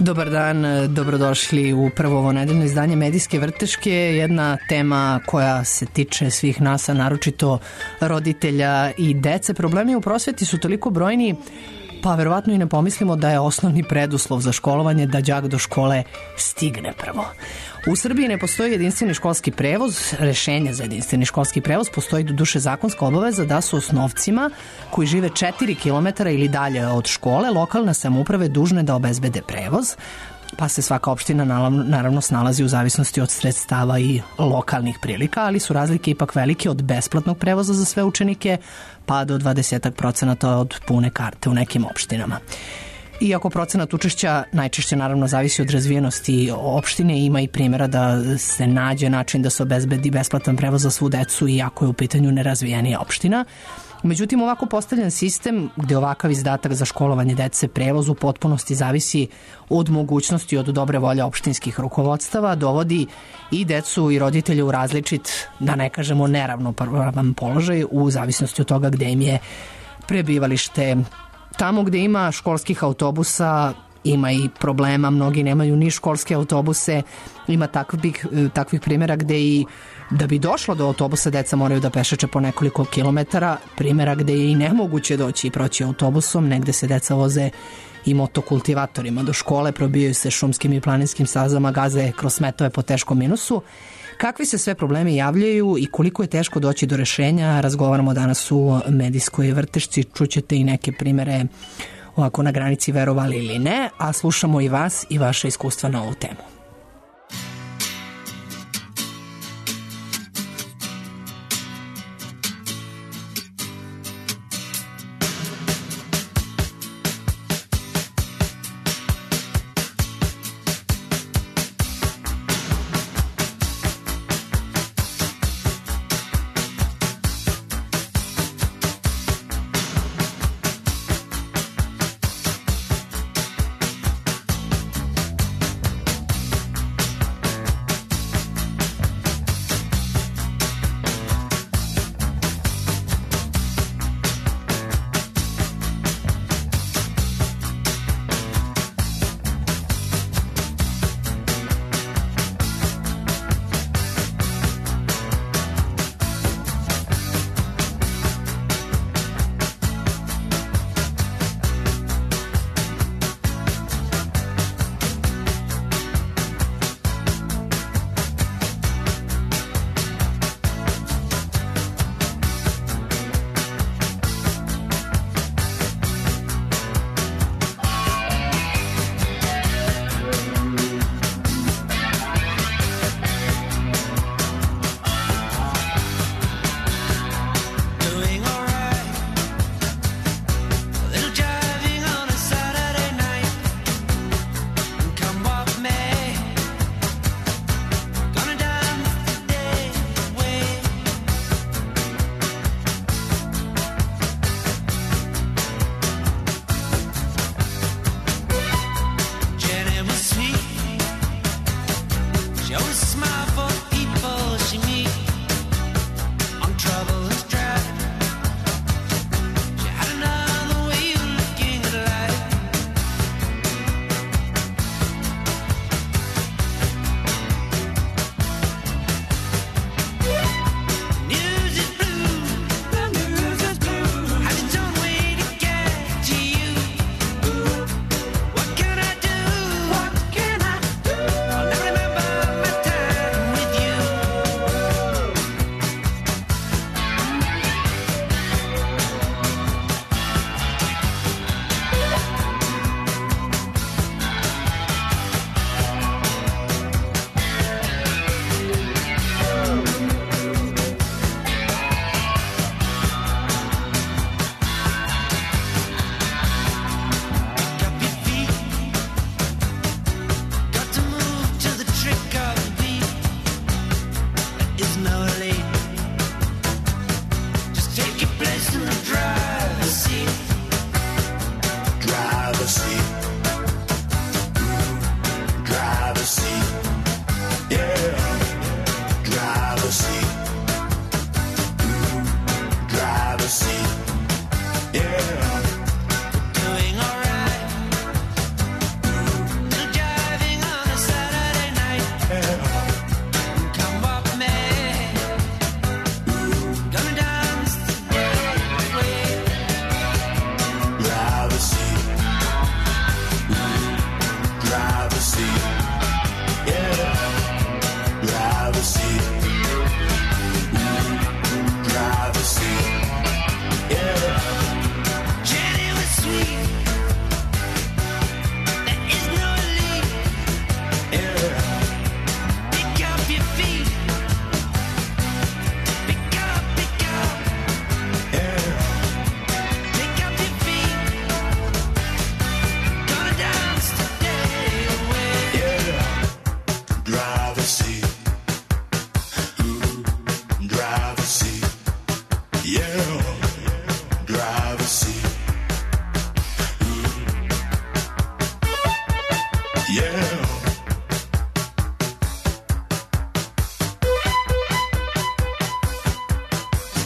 Dobar dan, dobrodošli u prvo ovo nedeljno izdanje Medijske vrteške, jedna tema koja se tiče svih nas, a naročito roditelja i dece. Problemi u prosveti su toliko brojni, pa verovatno i ne pomislimo da je osnovni preduslov za školovanje da đak do škole stigne prvo. U Srbiji ne postoji jedinstveni školski prevoz. Rešenje za jedinstveni školski prevoz postoji do duše zakonska obaveza da su osnovcima koji žive 4 km ili dalje od škole lokalne samouprave dužne da obezbede prevoz, pa se svaka opština naravno snalazi u zavisnosti od sredstava i lokalnih prilika, ali su razlike ipak velike od besplatnog prevoza za sve učenike pa do 20% od pune karte u nekim opštinama. Iako procenat učešća najčešće naravno zavisi od razvijenosti opštine, ima i primjera da se nađe način da se obezbedi besplatan prevoz za svu decu iako je u pitanju nerazvijenija opština. Međutim, ovako postavljen sistem gde ovakav izdatak za školovanje dece prevoz u potpunosti zavisi od mogućnosti od dobre volje opštinskih rukovodstava, dovodi i decu i roditelje u različit, da ne kažemo neravnopravan položaj u zavisnosti od toga gde im je prebivalište. Tamo gde ima školskih autobusa ima i problema, mnogi nemaju ni školske autobuse, ima takvih primjera gde i da bi došlo do autobusa deca moraju da pešače po nekoliko kilometara, primjera gde je i nemoguće doći i proći autobusom, negde se deca voze i motokultivatorima do škole, probijaju se šumskim i planinskim stazama, gaze kroz smetove po teškom minusu. Kakvi se sve problemi javljaju i koliko je teško doći do rešenja, razgovaramo danas u Medijskoj vrtešci, čućete i neke primere ovako na granici verovali ili ne, a slušamo i vas i vaše iskustva na ovu temu.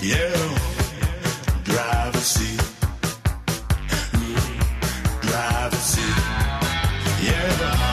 yellow driver's seat. Driver's seat, yellow.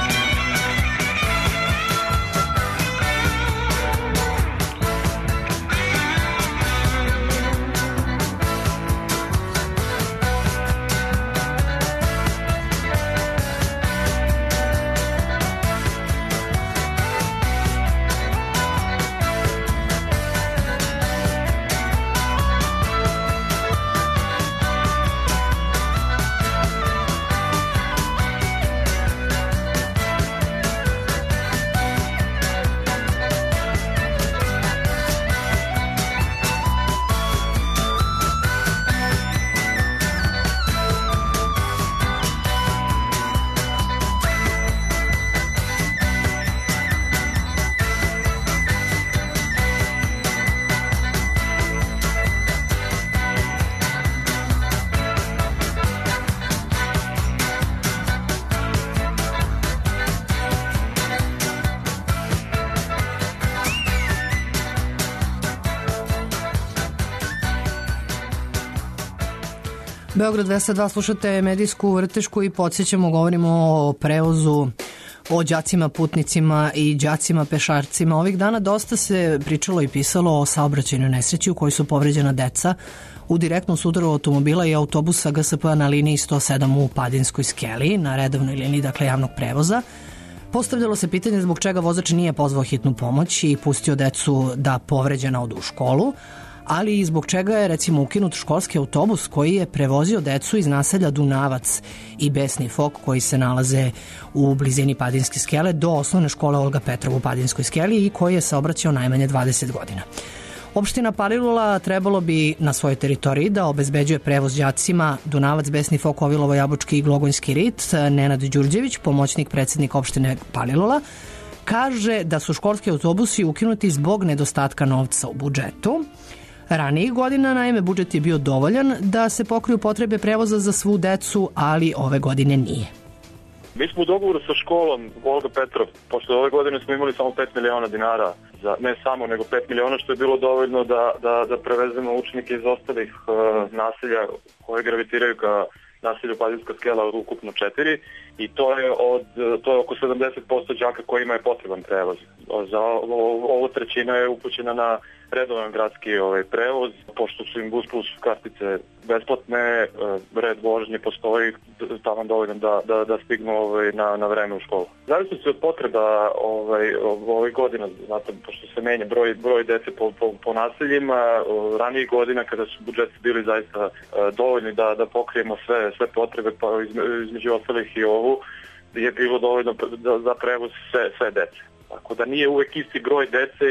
Beograd 202, slušate medijsku vrtešku i podsjećamo, govorimo o prevozu, o đacima, putnicima i đacima pešarcima. Ovih dana dosta se pričalo i pisalo o saobraćajnoj nesreći u kojoj su povređena deca u direktnom sudaru automobila i autobusa GSP na liniji 107 u Padinskoj skeli, na redovnoj liniji, dakle, javnog prevoza. Postavljalo se pitanje zbog čega vozač nije pozvao hitnu pomoć i pustio decu da povređena odu u školu, ali i zbog čega je, recimo, ukinut školski autobus koji je prevozio decu iz naselja Dunavac i Besni Fok koji se nalaze u blizini Padinske skele do osnovne škole Olga Petrova u Padinskoj skeli i koji je saobraćao najmanje 20 godina. Opština Palilula trebalo bi na svojoj teritoriji da obezbeđuje prevoz đacima Dunavac, Besni Fok, Ovilovo, Jabučki i Glogonjski rit. Nenad Đurđević, pomoćnik predsednika opštine Palilula, kaže da su školski autobusi ukinuti zbog nedostatka novca u budžetu. Ranijih godina, naime, budžet je bio dovoljan da se pokriju potrebe prevoza za svu decu, ali ove godine nije. Mi smo u dogovoru sa školom Olga Petrov, pošto ove godine smo imali samo 5 miliona dinara, ne samo, nego 5 miliona, što je bilo dovoljno da prevezemo učenike iz ostalih naselja koje gravitiraju ka naselju Padinska skela od ukupno 4, i to je oko 70% đaka kojima je potreban prevoz. Za ovo trećina je upućena na redovan gradski prevoz, pošto su im Bus Plus kartice besplatne, red vožnje postoji tamo dovoljno da stignu na vreme u školu. Zavisno se od potreba ovih godina, znate, pošto se menja broj dece po naseljima, ranijih godina kada su budžeti bili zaista dovoljni da pokrijemo sve potrebe, pa između ostalih i ovu, je bilo dovoljno za prevoz sve dece. Tako da nije uvek isti broj dece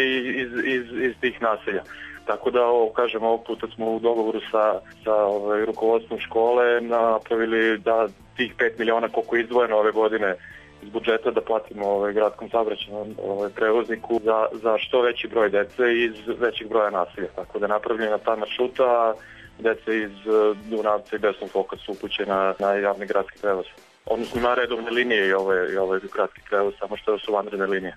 iz tih naselja. Tako da, kažem, ovog puta smo u dogovoru sa rukovodstvom škole napravili da tih 5 miliona koliko je izdvojeno ove godine iz budžeta da platimo gradskom saobraćajnom prevozniku za što veći broj dece iz većeg broja naselja. Tako da je napravljena ta maršruta, dece iz Dunavca i Besnog Foka su upućena na javni gradski prevoz. Odnosno na redovne linije i ovaj gradski prevoz, samo što su vanredne linije.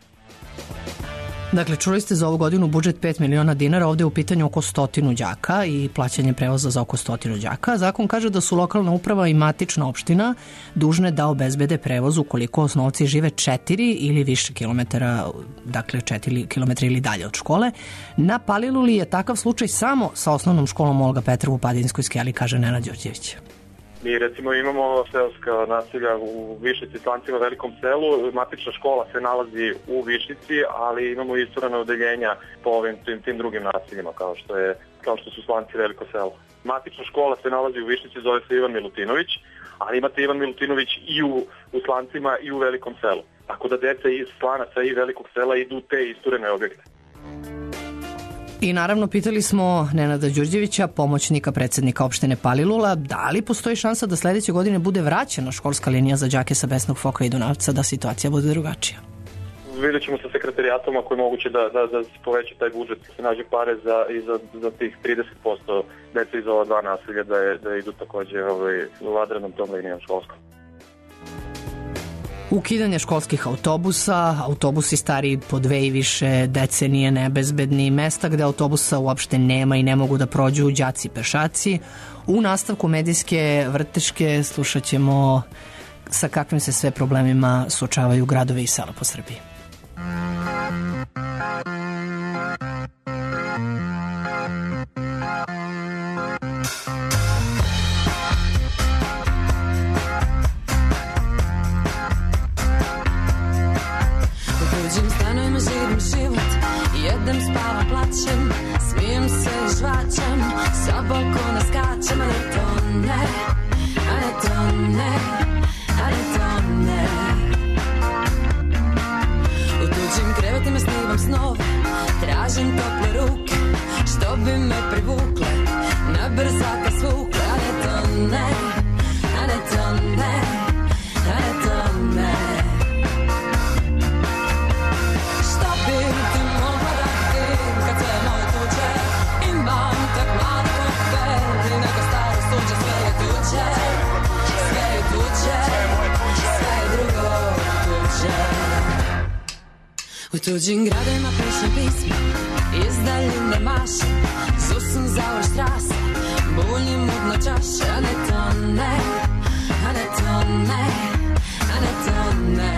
Dakle, čuli ste za ovu godinu budžet 5 miliona dinara, ovde je u pitanju oko 100 đaka i plaćanje prevoza za oko 100 đaka. Zakon kaže da su lokalna uprava i matična opština dužne da obezbede prevoz ukoliko osnovci žive 4 ili više kilometara, dakle 4 kilometra ili dalje od škole. Na Paliluli je takav slučaj samo sa osnovnom školom Olga Petrova u Padinskoj skeli, kaže Nenad Đorđević. Mi recimo imamo seoska naselja u Višnici, Slancima, Velikom selu. Matična škola se nalazi u Višnici, ali imamo isturana odeljenja po ovim tim drugim naseljima kao što su Slanci, Veliko selo. Matična škola se nalazi u Višnici, zove se Ivan Milutinović, ali imate Ivan Milutinović i u Slancima i u Velikom selu. Tako da deca iz Slanaca i Velikog sela idu te isturene objekte. I naravno pitali smo Nenada Đurđevića, pomoćnika predsednika opštine Palilula, da li postoji šansa da sledeće godine bude vraćena školska linija za đake sa Besnog Foka i Dunavca, da situacija bude drugačija. Vidjet ćemo sa sekretarijatom ako je moguće da se poveća taj budžet, da se nađe pare za tih 30% dece iz ova dva naselja da idu takođe vanrednom tom linijom školskom. Ukidanje školskih autobusa, autobusi stariji po 2 i više decenije nebezbedni, mesta gde autobusa uopšte nema i ne mogu da prođu đaci i pešaci. U nastavku medijske vrteške slušat ćemo sa kakvim se sve problemima suočavaju gradovi i sela po Srbiji. Jedem, spavam, plaćem, smijem se i žvaćem, sa balkona skačem, a ne tone, a ne tone, a ne tone. U tuđim krevetima snivam snove, tražim tople ruke, što bi me privukle, na brzaka svukle, a ne tone, a ne tone, a ne tone. Što bi ti mogla dati kad sve moje tuđe, imam tak mali kofer i neka staro suđe, sve je tuđe, sve je tuđe, sve je drugo tuđe. U tuđim gradima pišem pisma, iz daljine mašem, zusam za ove štrase, buljim mutno čaše, a ne tone, a ne tone, a ne tone.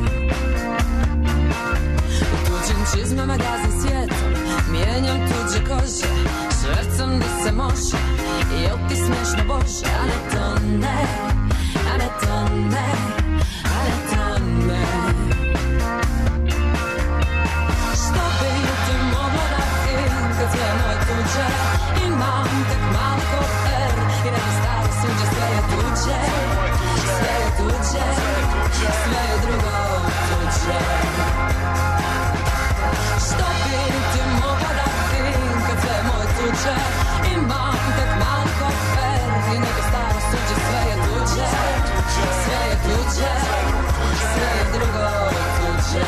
U tuđim čizmama gazim svijetom, mijenjam tuđe kože, švercam da se može, jel ti smešno Bože, a ne tone, a ne tone, a ne tone. Što bi ti mogla dati kad sve moje tuđe, imam tek mali kofer i neka staro suđe, sve je tuđe, sve je tuđe, sve je drugo tuđe. Što bi ti mogla dati kad sve moje tuđe, imam tek mali kofer i neka staro suđe, sve je tuđe, sve je tuđe, sve je drugo tuđe.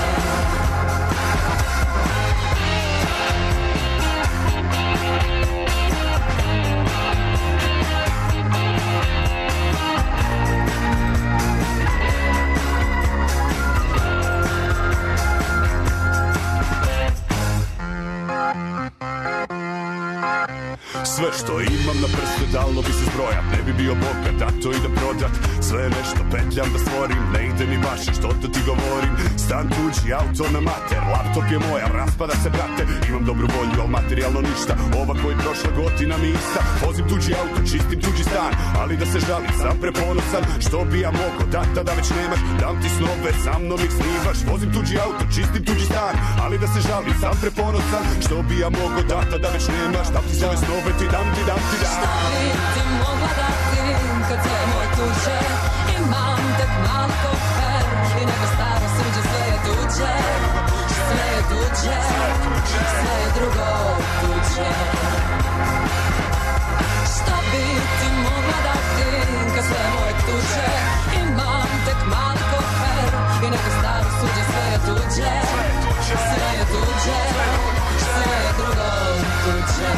Sve što imam na prste dalo bi se zbrojat, ne bi bio bogat, a to i da prodat. Sve nešto petljam da stvorim, ne ide mi baš što da ti govorim. Stan tuđi, auto na mater, laptop je moja, raspada se brate. Imam dobru volju, al materijalno ništa, ova koji prošla godina mi ista. Vozim tuđi auto, čistim tuđi stan, ali da se žalim, sam preponosan. Što bi ja mogo, tata da već nemaš, dam ti snove, sa mnom ih snivaš. Vozim tuđi auto, čistim tuđi stan, ali da se žalim, sam preponosan. Što bi ja mogo, tata da već nemaš, dam ti svoje snove, ti dam ti dam ti dam. Šta bi ti mogla dati kad sve moje tuđe, imam tek mali kofer i neka staro suđe, sve je tuđe, sve je tuđe, sve je drugo tuđe. Šta bi ti mogla dati kad sve moje tuđe, imam tek mali kofer i neka staro suđe, sve je tuđe, sve je tuđe, sve je drugo tuđe.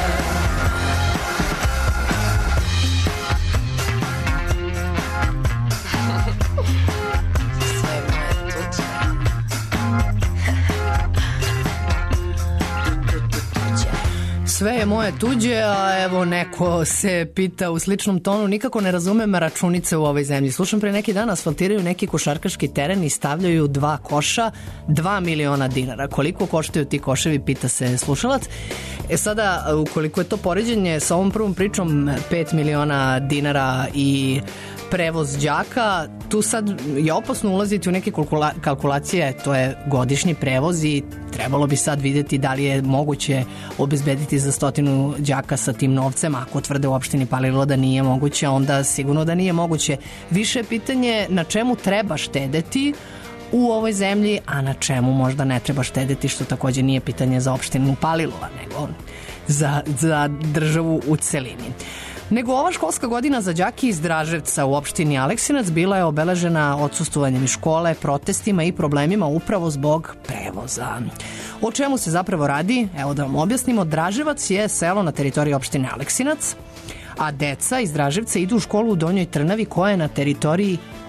Sve je moje tuđe, a evo neko se pita u sličnom tonu, nikako ne razumem računice u ovoj zemlji. Slušam, pre neki dan asfaltiraju neki košarkaški teren i stavljaju 2 koša, 2 miliona dinara. Koliko koštaju ti koševi, pita se slušalac. Sada, ukoliko je to poređenje sa ovom prvom pričom, 5 miliona dinara i prevoz đaka, tu sad je opasno ulaziti u neke kalkulacije, to je godišnji prevoz i trebalo bi sad vidjeti da li je moguće obezbediti za 100 đaka sa tim novcem. Ako tvrde u opštini Palilula da nije moguće, onda sigurno da nije moguće. Više pitanje na čemu treba štedeti u ovoj zemlji, a na čemu možda ne treba štedeti, što takođe nije pitanje za opštinu Palilula, nego za državu u celini. Nego ova školska godina za đake iz Draževca u opštini Aleksinac bila je obeležena odsustovanjem iz škole, protestima i problemima upravo zbog prevoza. O čemu se zapravo radi? Evo da vam objasnimo. Draževac je selo na teritoriji opštine Aleksinac, a deca iz Draževca idu u školu u Donjoj Trnavi koja je na teritoriji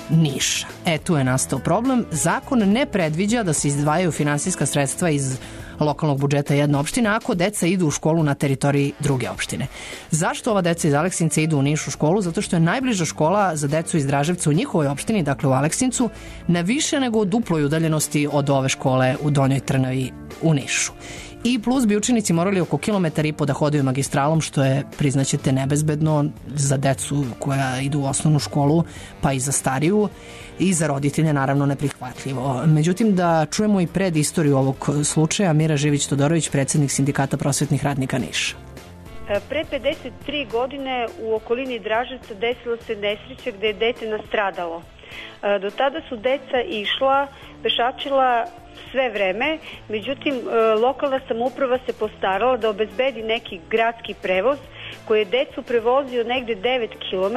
Niša. Tu je nastao problem. Zakon ne predviđa da se izdvajaju finansijska sredstva iz lokalnog budžeta jedne opštine ako deca idu u školu na teritoriji druge opštine. Zašto ova deca iz Aleksinca idu u Niš u školu? Zato što je najbliža škola za decu iz Draževca u njihovoj opštini, dakle u Aleksincu, na više nego duploj udaljenosti od ove škole u Donjoj Trnavi u Nišu. I plus bi učenici morali oko 1,5 km da hodaju magistralom, što je, priznaćete, nebezbedno za decu koja idu u osnovnu školu, pa i za stariju, i za roditelje naravno neprihvatljivo. Međutim, da čujemo i pred istoriju ovog slučaja, Mira Živić-Todorović, predsednik Sindikata prosvetnih radnika Niša. Pre 53 godine u okolini Draževca desila se nesreća gde je dete nastradalo. Do tada su deca išla, pešačila sve vreme, međutim lokalna samouprava se postarala da obezbedi neki gradski prevoz koji je decu prevozio negde 9 km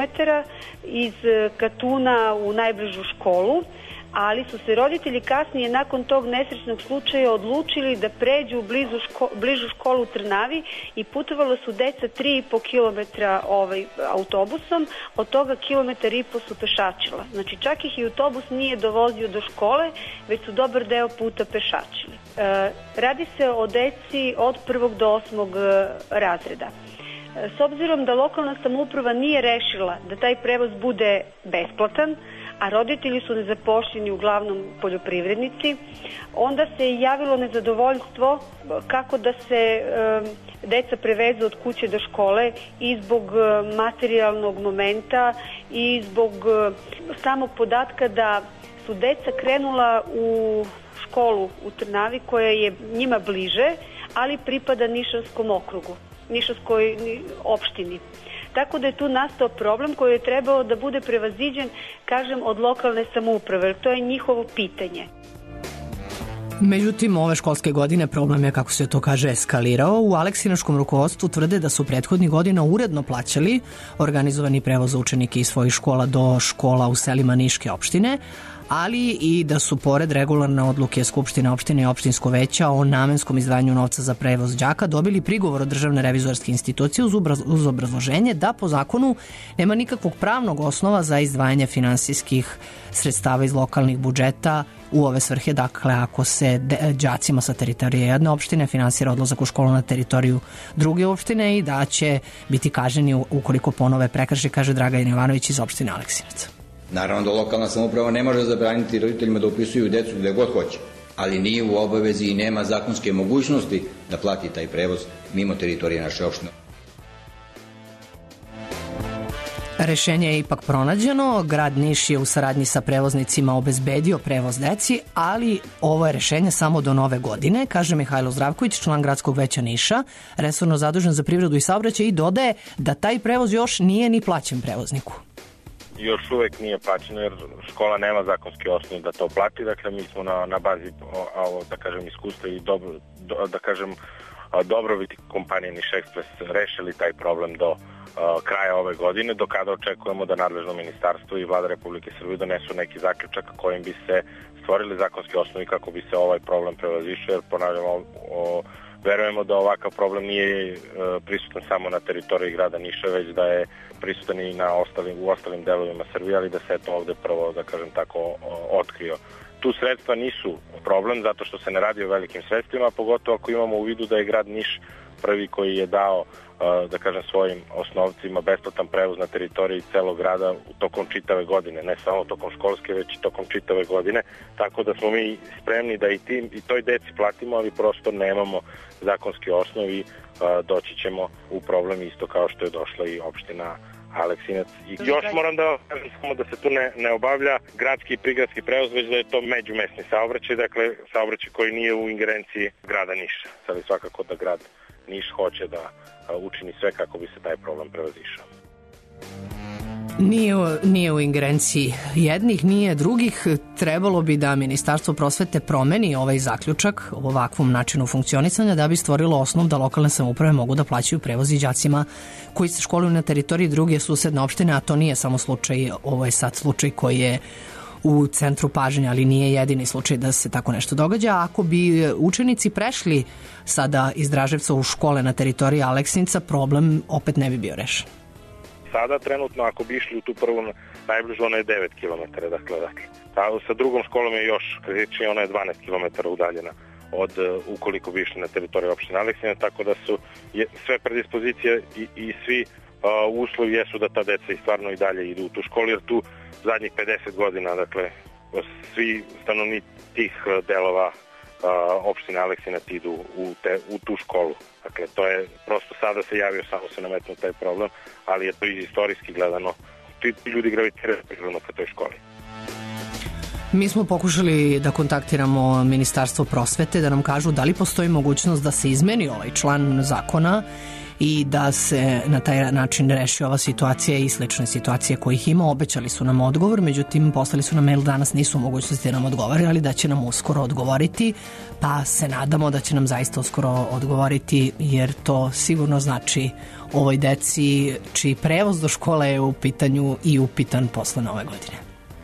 iz Katuna u najbližu školu, ali su se roditelji kasnije nakon tog nesrećnog slučaja odlučili da pređu u bližu školu u Trnavi i putovala su deca 3,5 km autobusom, od toga 1,5 km su pešačila. Znači čak ih i autobus nije dovozio do škole, već su dobar deo puta pešačili. Radi se o deci od 1. do 8. razreda. S obzirom da lokalna samouprava nije rešila da taj prevoz bude besplatan, a roditelji su nezapošljeni, uglavnom poljoprivrednici, onda se javilo nezadovoljstvo kako da se deca prevezu od kuće do škole i zbog materijalnog momenta i zbog samog podatka da su deca krenula u školu u Trnavi koja je njima bliže, ali pripada Nišavskom okrugu, Nišavskoj opštini. Tako da je tu nastao problem koji je trebao da bude prevaziđen, kažem, od lokalne samouprave, jer to je njihovo pitanje. Međutim, ove školske godine problem je, kako se to kaže, eskalirao. U aleksinaškom rukovodstvu tvrde da su prethodnih godina uredno plaćali organizovani prevoz za učenike iz svojih škola do škola u selima Niške opštine, ali i da su pored regularne odluke Skupštine opštine i opštinsko veća o namenskom izdvajanju novca za prevoz đaka dobili prigovor od Državne revizorske institucije uz obrazloženje da po zakonu nema nikakvog pravnog osnova za izdvajanje finansijskih sredstava iz lokalnih budžeta u ove svrhe. Dakle, ako se đacima sa teritorije jedne opštine finansira odlazak u školu na teritoriju druge opštine i da će biti kažnjeni ukoliko ponove prekrše, kaže Dragan Jovanović iz opštine Aleksinac. Naravno da lokalna samouprava ne može zabraniti roditeljima da upisuju decu gde god hoće, ali nije u obavezi i nema zakonske mogućnosti da plati taj prevoz mimo teritorije naše opštine. Rešenje je ipak pronađeno. Grad Niš je u saradnji sa prevoznicima obezbedio prevoz deci, ali ovo je rešenje samo do nove godine, kaže Mihajlo Zdravković, član gradskog veća Niša, resorno zadužen za privredu i saobraćaj, i dodaje da taj prevoz još nije ni plaćen prevozniku. Još uvek nije plaćeno jer škola nema zakonski osnov da to plati, dakle mi smo na bazi da kažem iskustva i dobrobiti kompanije Niš Ekspres rešili taj problem do kraja ove godine, do kada očekujemo da nadležno ministarstvo i Vlada Republike Srbije donesu neki zaključak kojim bi se stvorili zakonski osnovi kako bi se ovaj problem prevazišao, jer ponavljamo, verujemo da ovakav problem nije prisutan samo na teritoriji grada Niša, već da je prisutan i u ostalim delovima Srbije, ali da se to ovde prvo, da kažem tako, otkrio. Tu sredstva nisu problem zato što se ne radi o velikim sredstvima, pogotovo ako imamo u vidu da je grad Niš prvi koji je dao, da kažem, svojim osnovcima besplatan prevoz na teritoriji celog grada tokom čitave godine, ne samo tokom školske, već i tokom čitave godine, tako da smo mi spremni da i toj deci platimo, ali prosto nemamo zakonski osnov i doći ćemo u problem isto kao što je došla i opština Aleksinac. I još moram da kažem samo da se tu ne obavlja gradski i prigradski prevoz, već da je to međumesni saobraćaj, dakle saobraćaj koji nije u ingerenciji grada Niša. Sad je svakako da grad Niš hoće da učini sve kako bi se taj problem prevazišao. Nije u ingerenciji jednih, nije drugih. Trebalo bi da Ministarstvo prosvete promeni ovaj zaključak o ovakvom načinu funkcionisanja da bi stvorilo osnov da lokalne samouprave mogu da plaćaju prevoz i đacima koji se školuju na teritoriji druge susedne opštine, a to nije samo slučaj, ovo je sad slučaj koji je u centru pažnje, ali nije jedini slučaj da se tako nešto događa. Ako bi učenici prešli sada iz Draževca u škole na teritoriji Aleksinca, problem opet ne bi bio rešen. sada trenutno, ako bi išli u tu prvu najbližu, ona je 9 km, dakle. Sa drugom školom je još kritičnije, ona je 12 km udaljena ukoliko bi išli na teritoriju opštine Aleksinac, tako da su sve predispozicije i svi uslovi jesu da ta deca i stvarno i dalje idu u tu školu, jer tu zadnjih 50 godina, dakle, svi stanovnici tih delova opštine Aleksinac idu u tu školu. Dakle, to je prosto sada se javio, samo se nametnuo taj problem, ali je to istorijski gledano. Ti ljudi gravitiraju prirodno ka toj školi. Mi smo pokušali da kontaktiramo Ministarstvo prosvete, da nam kažu da li postoji mogućnost da se izmeni ovaj član zakona i da se na taj način reši ova situacija i slične situacije kojih ima. Obećali su nam odgovor, međutim poslali su nam mail danas, nisu u mogućnosti da nam odgovore, ali da će nam uskoro odgovoriti, pa se nadamo da će nam zaista uskoro odgovoriti, jer to sigurno znači ovoj deci čiji prevoz do škole je u pitanju i upitan posle nove godine.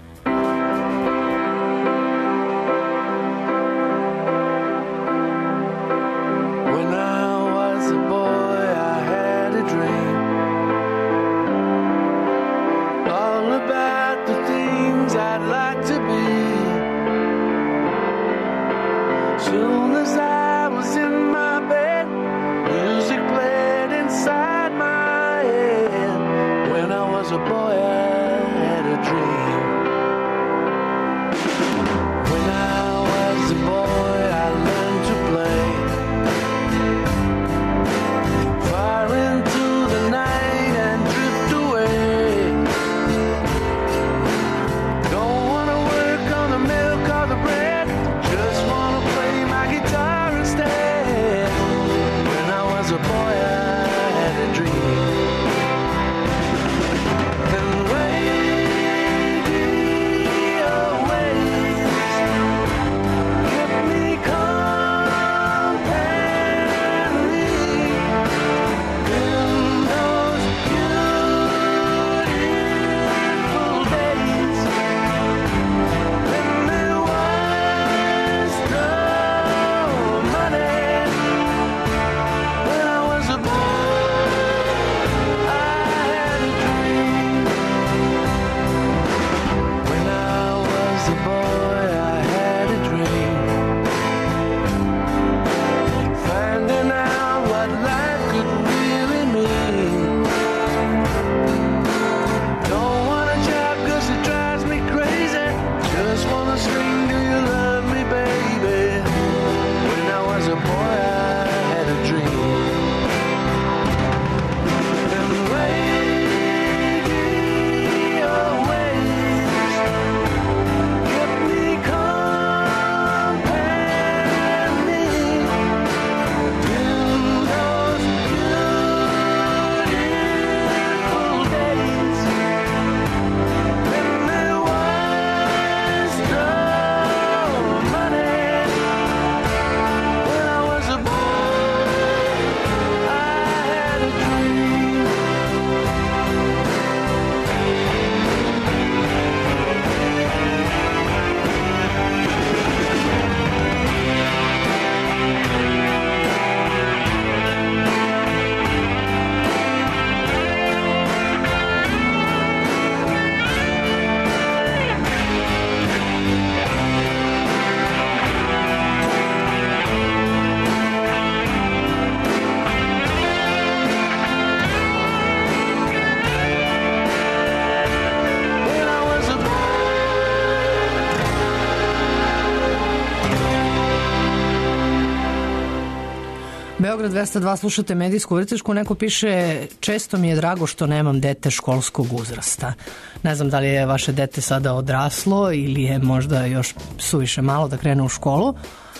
Beograd 202, slušate medijsku vrtešku. Neko piše, često mi je drago što nemam dete školskog uzrasta. Ne znam da li je vaše dete sada odraslo ili je možda još suviše malo da krene u školu,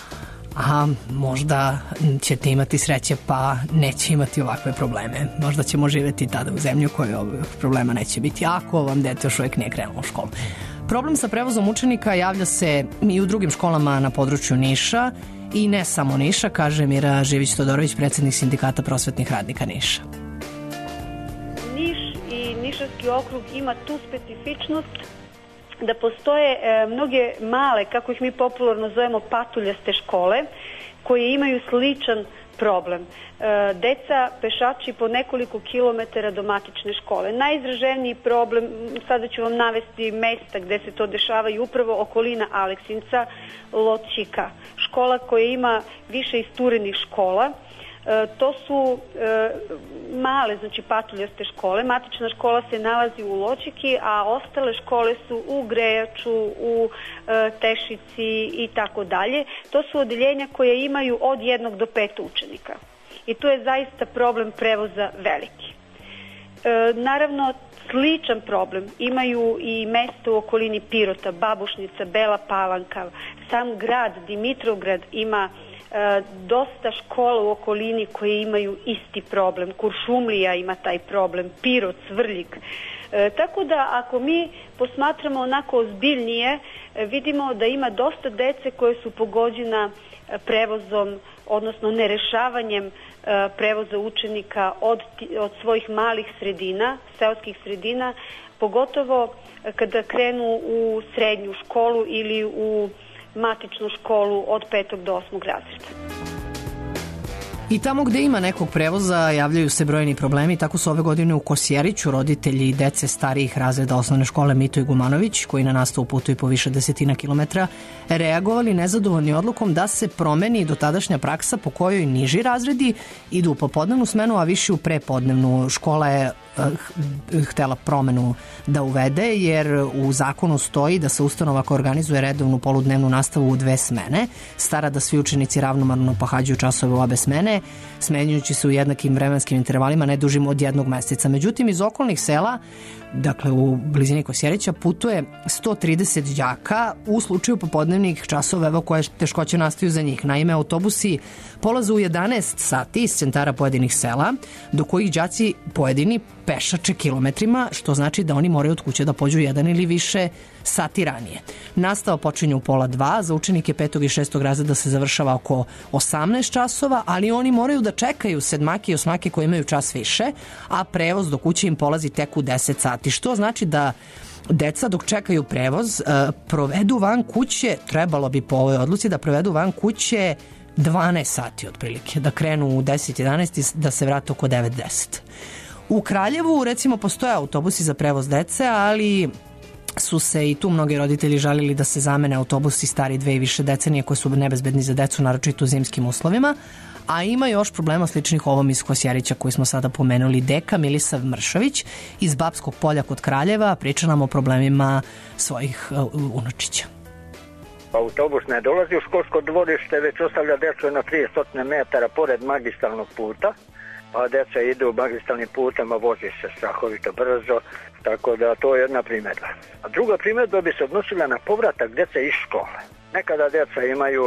a možda ćete imati sreće pa neće imati ovakve probleme. Možda ćemo živeti tada u zemlji u kojoj ovih problema neće biti, ako vam dete još uvijek nije krenulo u školu. Problem sa prevozom učenika javlja se i u drugim školama na području Niša i ne samo Niša, kaže Mira Živić-Todorović, predsjednik Sindikata prosvetnih radnika Niša. Niš i Nišavski okrug ima tu specifičnost da postoje mnoge male, kako ih mi popularno zovemo, patuljaste škole, koje imaju sličan problem. Deca pešači po nekoliko kilometara do matične škole. Najizraženiji problem, sada ću vam navesti mesta gde se to dešava, i upravo okolina Aleksinca, Loćika, škola koja ima više isturenih škola. To su male, znači patuljaste škole. Matična škola se nalazi u Loćiki, a ostale škole su u Grejaču, u Tešici i tako dalje. To su odeljenja koje imaju od 1 do 5 učenika. I tu je zaista problem prevoza veliki. Naravno, sličan problem imaju i mesto u okolini Pirota, Babušnica, Bela Palanka. Sam grad Dimitrovgrad ima dosta škola u okolini koje imaju isti problem. Kuršumlija ima taj problem, Pirot, Svrljig. Tako da ako mi posmatramo onako ozbiljnije, vidimo da ima dosta dece koje su pogođena prevozom, odnosno nerešavanjem prevoza učenika od svojih malih sredina, seoskih sredina, pogotovo kada krenu u srednju školu ili u matičnu školu od 5. do 8. razreda. I tamo gde ima nekog prevoza javljaju se brojni problemi. Tako su ove godine u Kosjeriću roditelji dece starijih razreda osnovne škole Mito i Gumanović, koji na nastavu putuju po više desetina kilometra, reagovali nezadovoljni odlukom da se promeni dotadašnja praksa po kojoj niži razredi idu u popodnevnu smenu, a viši u prepodnevnu. Škola je htela promenu da uvede, jer u zakonu stoji da se ustanova koja organizuje redovnu poludnevnu nastavu u 2 smene stara da svi učenici ravnomerno pohađaju časove u obe smene, smenjujući se u jednakim vremenskim intervalima ne dužim od 1 meseca. Međutim, iz okolnih sela, dakle u blizini Kosjerića, putuje 130 đaka u slučaju popodnevnih časova, evo koje teškoće nastaju za njih. Naime, autobusi polaze u 11 sati iz centara pojedinih sela, do kojih đaci pojedini pešače kilometrima, što znači da oni moraju od kuće da pođu 1 ili više sati ranije. Nastava počinje u 1:30, za učenike 5. i 6. razreda se završava oko 18 časova, ali oni moraju da čekaju sedmake i osmake koji imaju čas više, a prevoz do kuće im polazi tek u 10 sati, što znači da deca dok čekaju prevoz provedu van kuće, trebalo bi po ovoj odluci da provedu van kuće 12 sati otprilike, da krenu u 10-11 i da se vrate oko 9-10. U Kraljevu, recimo, postoje autobusi za prevoz dece, ali su se i tu mnogi roditelji žalili da se zamene autobusi stari 2 i više decenije koji su nebezbedni za decu, naročito u zimskim uslovima. A ima još problema sličnih ovom iz Kosjerića koji smo sada pomenuli. Deka Milisav Mršavić iz Babskog Polja kod Kraljeva priča nam o problemima svojih unučića. Autobus ne dolazi u školsko dvorište, već ostavlja decu na 300 metara pored magistralnog puta, pa deca idu magistralnim putem, a vozi se strahovito brzo, tako da to je jedna primjedba. A druga primjedba bi se odnosila na povratak dece iz škole. Nekada deca imaju,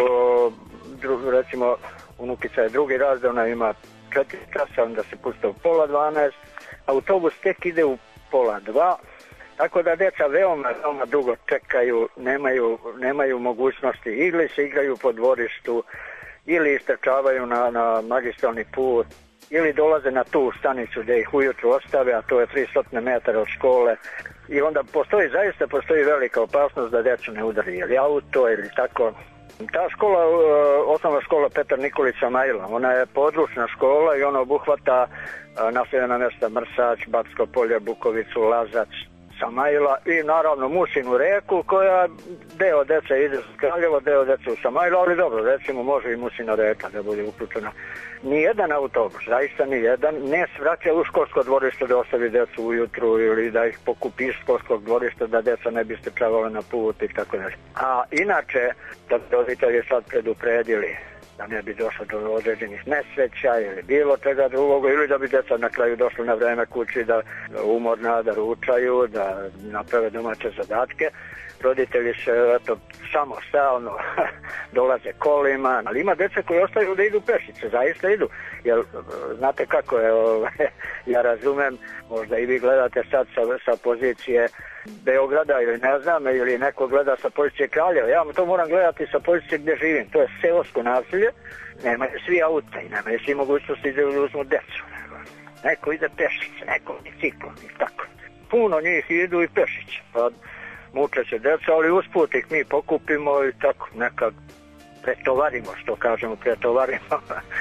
recimo, unukica je 2. razred, ona ima 4 časa, onda se puste u 11:30, autobus tek ide u 11:30, tako da deca veoma dugo čekaju, nemaju mogućnosti, ili se igraju po dvorištu, ili istrčavaju na magistralni put, ili dolaze na tu stanicu gdje ih ujutru ostave, a to je 300 metara od škole. I onda postoji velika opasnost da decu ne udari ili auto ili tako. Ta škola, osnovna škola Petar Nikolić Samajla, ona je područna škola i ona obuhvata naseljena mjesta Mrsać, Babsko Polje, Bukovicu, Lazac, Samajla i naravno Musinu reku, koja deo deca ide u Kraljevo, deo deca u Samajlu, ali dobro, recimo može i Musina reka da bude uključena. Nijedan autobus, zaista nijedan, ne svraća u školsko dvorište da ostavi decu ujutru ili da ih pokupi iz školskog dvorišta da deca ne bi strčavala na put i tako dalje. A inače, da bi roditelji sad predupredili da ne bi došlo do određenih nesreća ili bilo čega drugog, ili da bi deca na kraju došli na vreme kući da umorna, da ručaju, da naprave domaće zadatke. Roditelji se samostalno dolaze kolima, ali ima deca koji ostaju da idu pešice, zaista idu. Jer znate kako je, ja razumem, možda i vi gledate sad sa pozicije Beograda ili ne znam, ili neko gleda sa pozicije Kraljeva. Ja to moram gledati sa pozicije gdje živim. To je seosko naselje, nemaju svi auta i nemaju svi mogućnosti da uzmu decu. Neko ide pešice, neko biciklom i tako. Puno njih idu i pešice, pa muče se deca, ali usput ih mi pokupimo i tako nekad pretovarimo, što kažemo, pretovarimo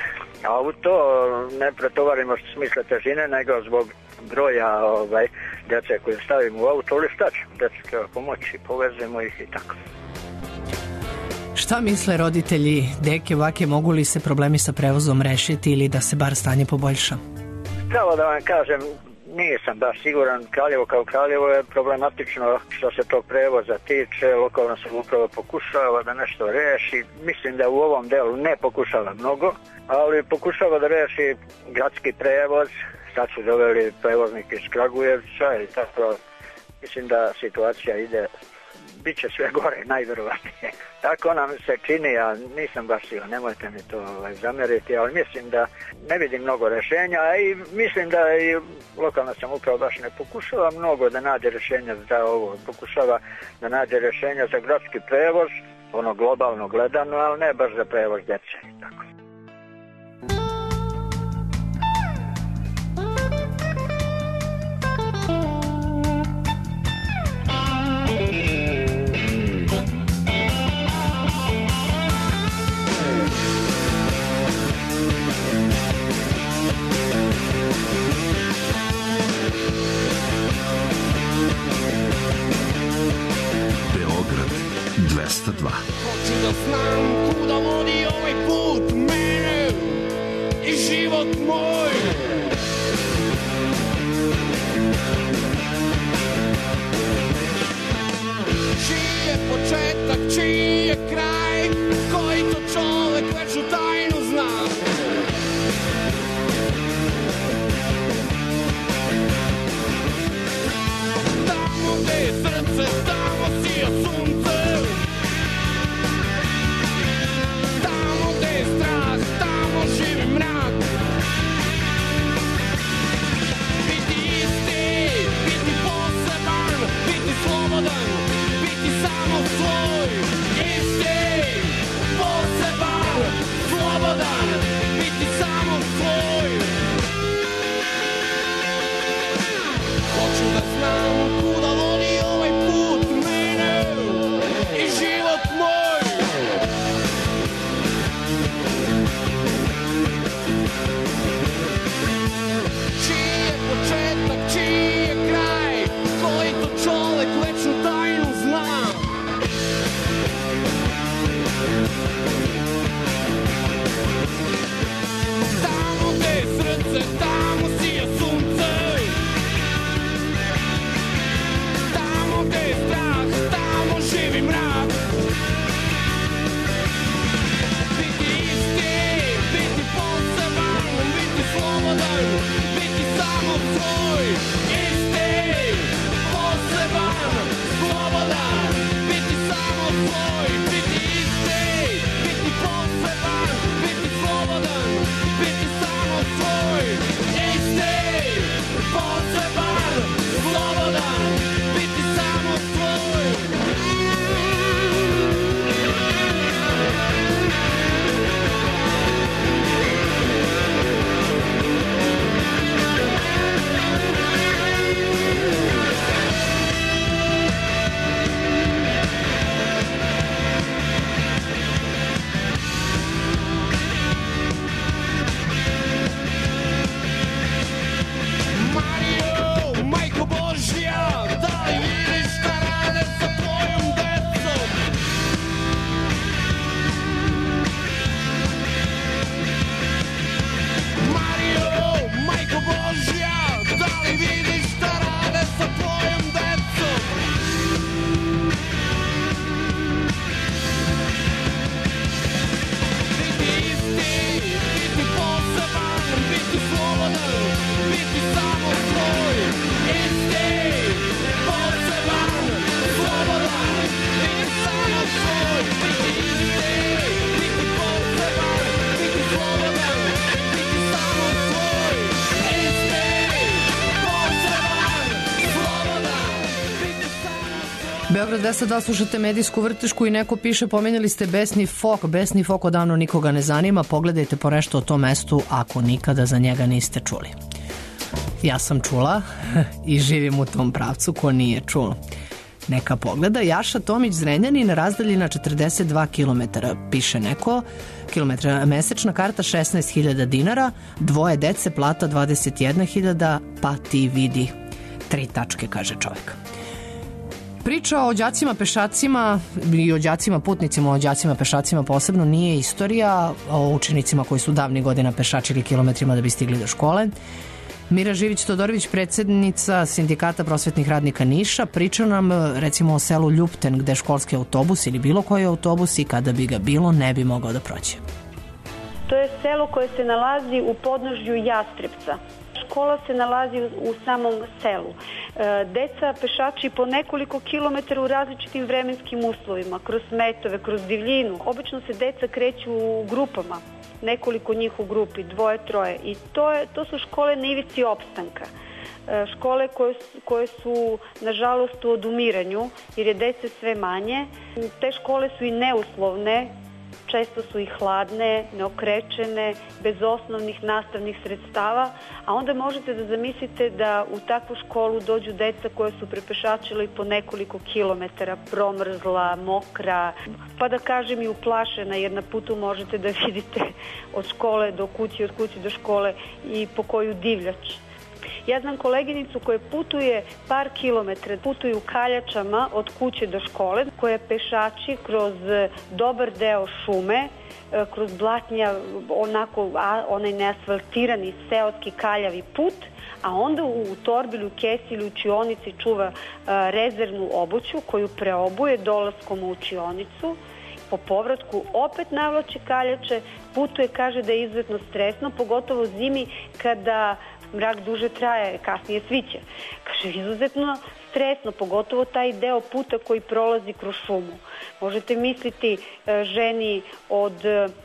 auto, ne pretovarimo u smislu težine, nego zbog broja djece koje stavimo u auto, ali šta ćemo, djeci treba pomoći, povezimo ih i tako. Šta misle roditelji, deke, bake, mogu li se problemi sa prevozom rešiti ili da se bar stanje poboljša? Pravo da vam kažem, nisam baš siguran. Kraljevo kao Kraljevo je problematično što se tog prevoza tiče. Lokalna samouprava pokušava da nešto reši. Mislim da u ovom delu ne pokušava mnogo, ali pokušava da reši gradski prevoz. Sad su doveli prevoznike iz Kragujevca i tako. Mislim da situacija ide, bit će sve gore, najverovatnije. Tako nam se čini, ja nisam baš siguran, nemojte mi to zameriti, ali mislim da ne vidim mnogo rešenja i mislim da i lokalna samouprava baš ne pokušava mnogo da nađe rešenja za ovo. Pokušava da nađe rešenja za gradski prevoz, ono globalno gledano, ali ne baš za prevoz djece i tako. Beograd 202. Hoću da znam kuda vodi ovaj put mene i život moj. Čiji je početak, čiji je kraj, koji to čovek već u tajnu zna. Tamo gde je srce, tamo sija sunce. Tamo gde je strah, tamo živi mrak. Biti isti, biti poseban, biti slobodan, biti samo svoj. Isti, poseban, slobodan, biti samo svoj. Hoću da znam kuda vodi ovaj put mene i život moj. Čiji je početak, čiji je kraj, koji to čovek već u tajnu zna. Tamo gde je srce, tamo sija sunce. Tamo gde je strah, tamo živi mrak. Biti isti, biti poseban, biti slobodan, biti samo svoj. Isti, poseban, slobodan, biti samo svoj. Biti isti, biti poseban, biti slobodan, biti samo svoj. Isti, poseban, slobodan, biti samo svoj. Mario, majko Božja, da li vidiš šta rade sa tvojom decom? Mario, majko Božja, da li vidiš šta rade sa tvojom decom? Biti isti, biti poseban, biti slobodan, biti samo svoj. Isti, poseban, slobodan, biti samo svoj. Biti isti, biti poseban, biti slobodan, biti samo svoj. Isti, poseban, slobodan, biti samo svoj. Beograd 202, slušate medijsku vrtešku i neko piše, pomenjali ste Besni Fok. Besni Fok odavno nikoga ne zanima, pogledajte po nešto o tom mestu ako nikada za njega niste čuli. Ja sam čula i živim u tom pravcu, ko nije čuo. Neka pogleda. Jaša Tomić, Zrenjanin, razdaljina 42 km, piše neko. Kilometra, mesečna karta 16.000 dinara, dvoje dece, plata 21.000, pa ti vidi. 3 tačke, kaže čovjek. Priča o đacima pešacima i o đacima putnicima, o đacima pešacima posebno nije istorija o učenicima koji su davnih godina pešačili kilometrima da bi stigli do škole. Mira Živić-Todorović, predsjednica Sindikata prosvetnih radnika Niša, priča nam recimo o selu Ljupten gde školski autobus ili bilo koji autobus i kada bi ga bilo ne bi mogao da prođe. To je selo koje se nalazi u podnožju Jastrebca. Škola se nalazi u samom selu. Deca pešači po nekoliko kilometara u različitim vremenskim uslovima, kroz smetove, kroz divljinu. Obično se deca kreću u grupama, nekoliko njih u grupi, 2, 3. I to su škole na ivici opstanka. Škole koje su, nažalost, u odumiranju, jer je dece sve manje. Te škole su i neuslovne, često su i hladne, neokrečene, bez osnovnih nastavnih sredstava, a onda možete da zamislite da u takvu školu dođu deca koje su prepešačili po nekoliko kilometara, promrzla, mokra, pa da kažem i uplašena, jer na putu možete da vidite od škole do kuće, od kuće do škole i po koju divljač. Ja znam koleginicu koja putuje par kilometra, putuje u kaljačama od kuće do škole, koja pešači kroz dobar deo šume, kroz blatnja, onaj neasfaltirani seoski kaljavi put, a onda u torbi ili u kesi ili u učionici čuva rezervnu obuću koju preobuje dolaskom u učionicu. Po povratku opet navlači kaljače, putuje, kaže da je izuzetno stresno, pogotovo zimi kada mrak duže traje, kasnije sviće. Kaže, izuzetno stresno, pogotovo taj deo puta koji prolazi kroz šumu. Možete misliti ženi od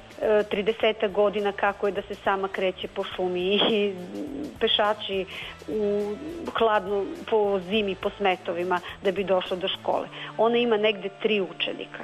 30 godina kako je da se sama kreće po šumi i pešači u hladno po zimi, po smetovima da bi došla do škole. Ona ima negde 3 učenika.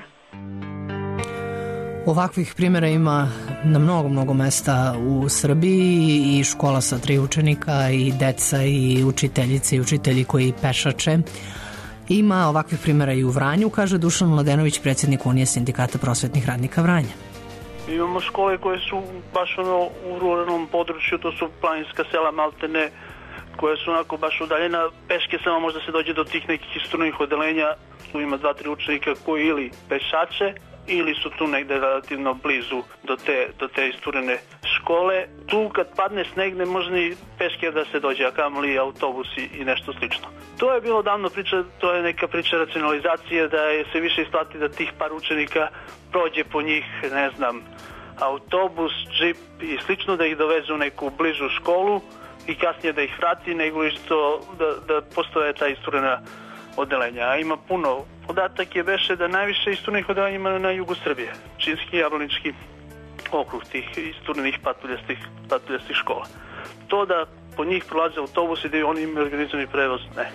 Ovakvih primjera ima na mnogo mesta u Srbiji i škola sa 3 učenika i deca i učiteljice i učitelji koji pešače. Ima ovakvih primjera i u Vranju, kaže Dušan Mladenović, predsjednik Unije Sindikata prosvetnih radnika Vranja. Imamo škole koje su baš u ruralnom području, to su planinska sela maltene, koje su onako baš udaljena. Peške samo možda se dođe do tih nekih isturenih odelenja. Tu ima 2-3 učenika koji ili pešače ili su tu negde relativno blizu do te isturene škole. Tu kad padne sneg ne može ni peške da se dođe, a kamoli autobusi i nešto slično. To je bilo davno priča, to je neka priča racionalizacije, da je se više isplati da tih par učenika prođe po njih, ne znam, autobus, džip i slično, da ih doveze u neku bližu školu i kasnije da ih vrati, nego isto da postoje ta isturena odelenja. A ima puno. Podatak je beše da najviše isturenih odelenja ima na jugu Srbije. Činski i Jablanički okrug tih isturenih patuljastih škola. To da po njih prolaze autobusi da oni imaju organizovani prevoz, ne.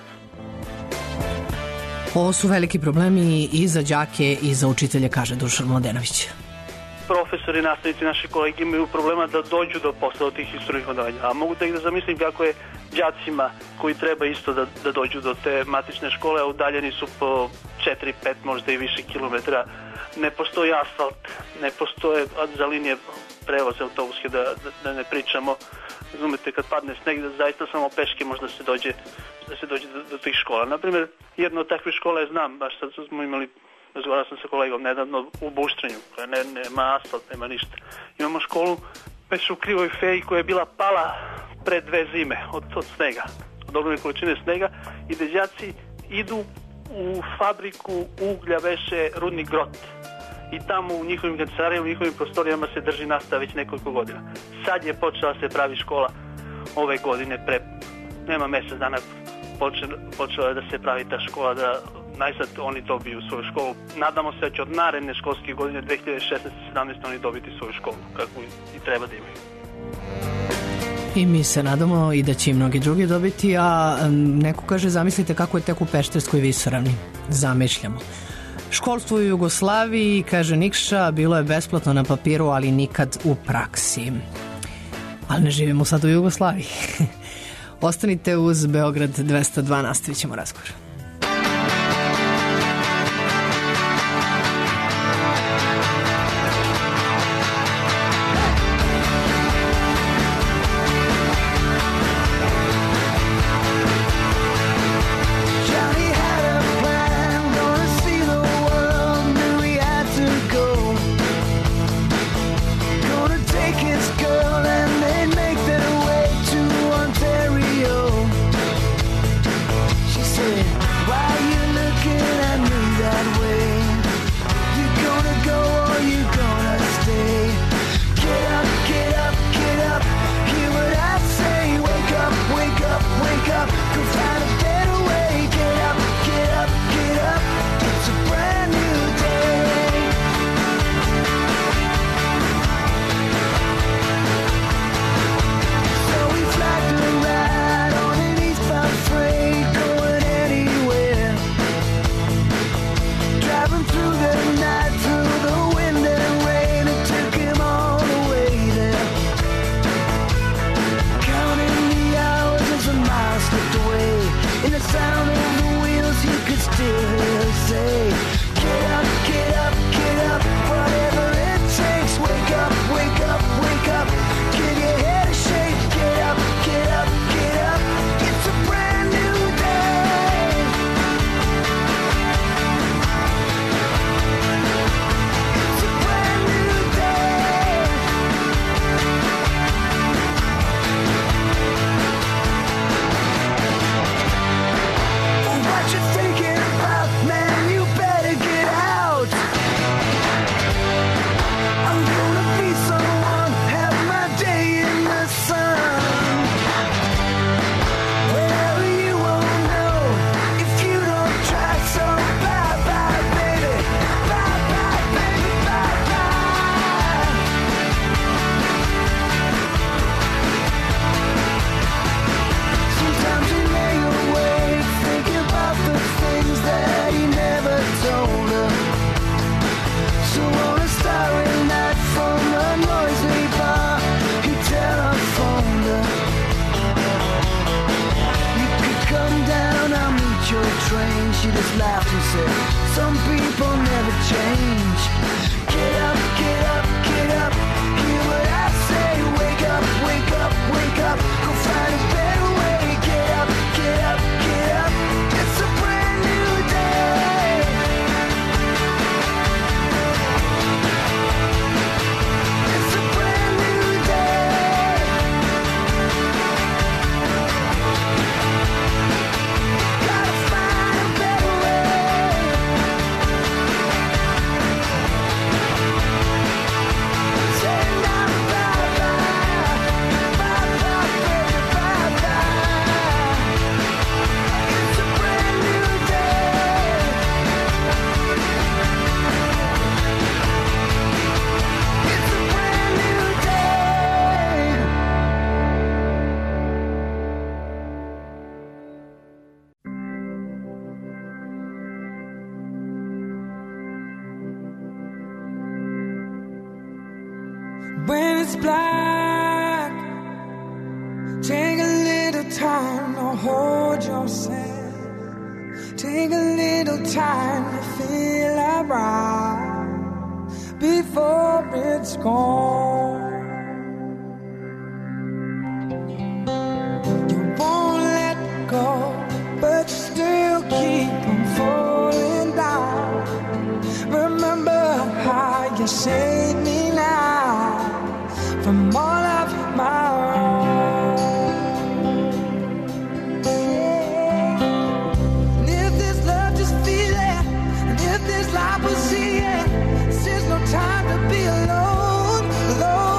Ovo su veliki problemi i za đake i za učitelje, kaže Dušan Mladenović. Profesori, nastavnici, naši kolegi imaju problema da dođu do posla od tih isturenih odelenja. A mogu tek da zamislim kako je đacima koji treba isto da dođu do te matične škole, a udaljeni su po 4-5 možda i više kilometra. Ne postoji asfalt, ne postoje za linije prevoza autobuske, da ne pričamo. Razumete, kad padne sneg, da zaista samo peške možda se dođe do tih škola. Naprimjer, jedna od takvih škola je, znam, baš sad smo imali, razgovarao sam sa kolegom nedavno, u Buštranju, koja nema asfalt, nema ništa. Imamo školu već u Krivoj Feji koja je bila pala pre 2 zime od snega, od ogromne količine snega, i da đaci idu u fabriku uglja, veše Rudnik Grot. I tamo u njihovim kancelarijama, u njihovim prostorijama se drži nastava već nekoliko godina. Sad je počela se pravi škola ove godine, nema mjesec dana počela je da se pravi ta škola, da najsad oni dobiju svoju školu. Nadamo se da će od naredne školske godine 2016-17 oni dobiti svoju školu, kakvu i treba da imaju. I mi se nadamo i da će i mnogi drugi dobiti, a neko kaže, zamislite kako je tek u Pešterskoj visoravni. Zamišljamo. Školstvo u Jugoslaviji, kaže Nikša, bilo je besplatno na papiru, ali nikad u praksi. Ali ne živimo sad u Jugoslaviji. Ostanite uz Beograd 202, nastavit ćemo razgovor. sound of the wheels you could still say, get up, get up, get up, whatever it takes. Wake up, wake up, wake up, give your head a shake. Get up, get up, get up, it's a brand new day. It's a brand new day. What you thinking about, man? You better get out. I'm gonna be someone, have my day in the sun. Well, you won't know if you don't try, so bye bye, baby. Bye bye, baby, bye bye. Sometimes you lay awake thinking about the things that he never told her. So on a starry night from a noisy bar, he telephoned her. You could come down, I'll meet your train. She just laughed and said, some people never change. Get up, get up, get up, hear what I say. Wake up, wake up, wake up, go find a better way. Get up, get up, get up, it's a brand new day. It's a brand new day. Gotta find a better way. Say now bye bye, bye bye, baby, bye bye. It's a brand new day. It's a brand new day. When it's black, take a little time to hold yourself. Take a little time to feel alright before it's gone. You won't let go, but you still keep on falling down. Remember how you saved me now from all of my own. And if this love just feel it, and if this life will see it, this is no time to be alone, alone.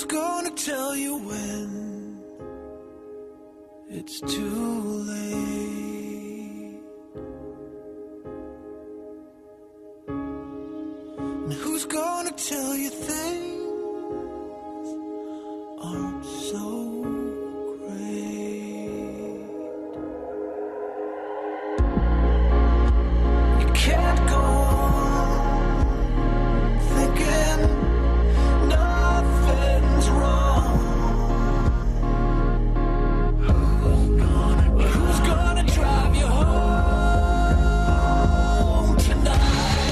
gonna tell you when it's too late? And who's gonna tell you things aren't so great? You can't go on thinking nothing's wrong. Who's gonna drive you home tonight?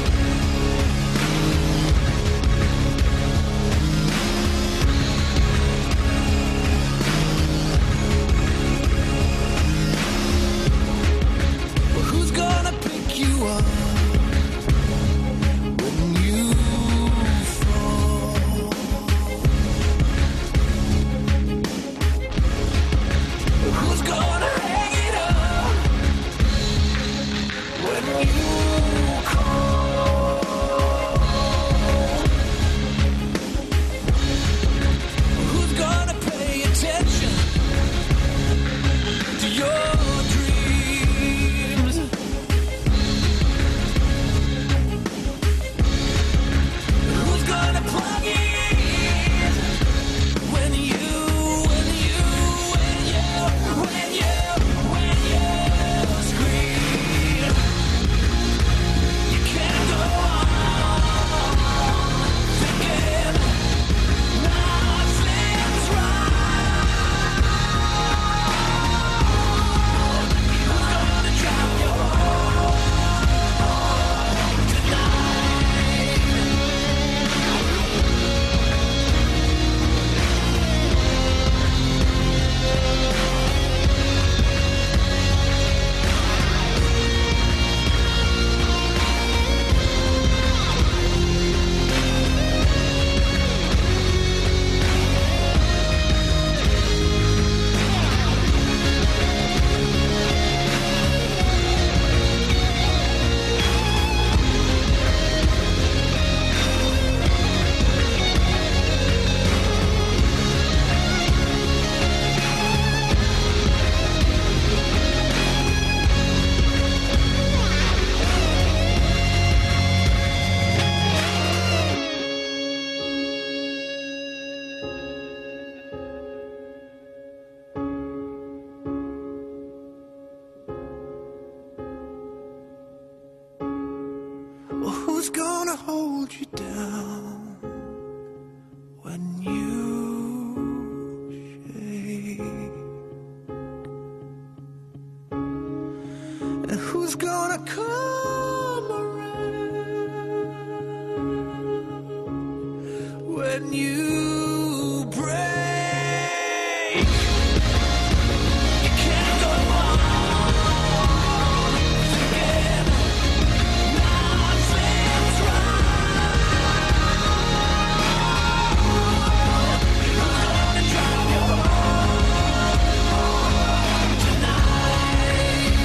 Who's gonna pick you up when you fall? Who's gonna hang it up when you call? Who's gonna pay attention to your dreams? Who's gonna plug in when you scream? You can't go on thinking nothing's right. Who's gonna drive you home tonight? Well, who's gonna hold you down when you shake? And who's gonna come around when you break? You can't go on thinking nothing's right. Who's gonna drive you home tonight?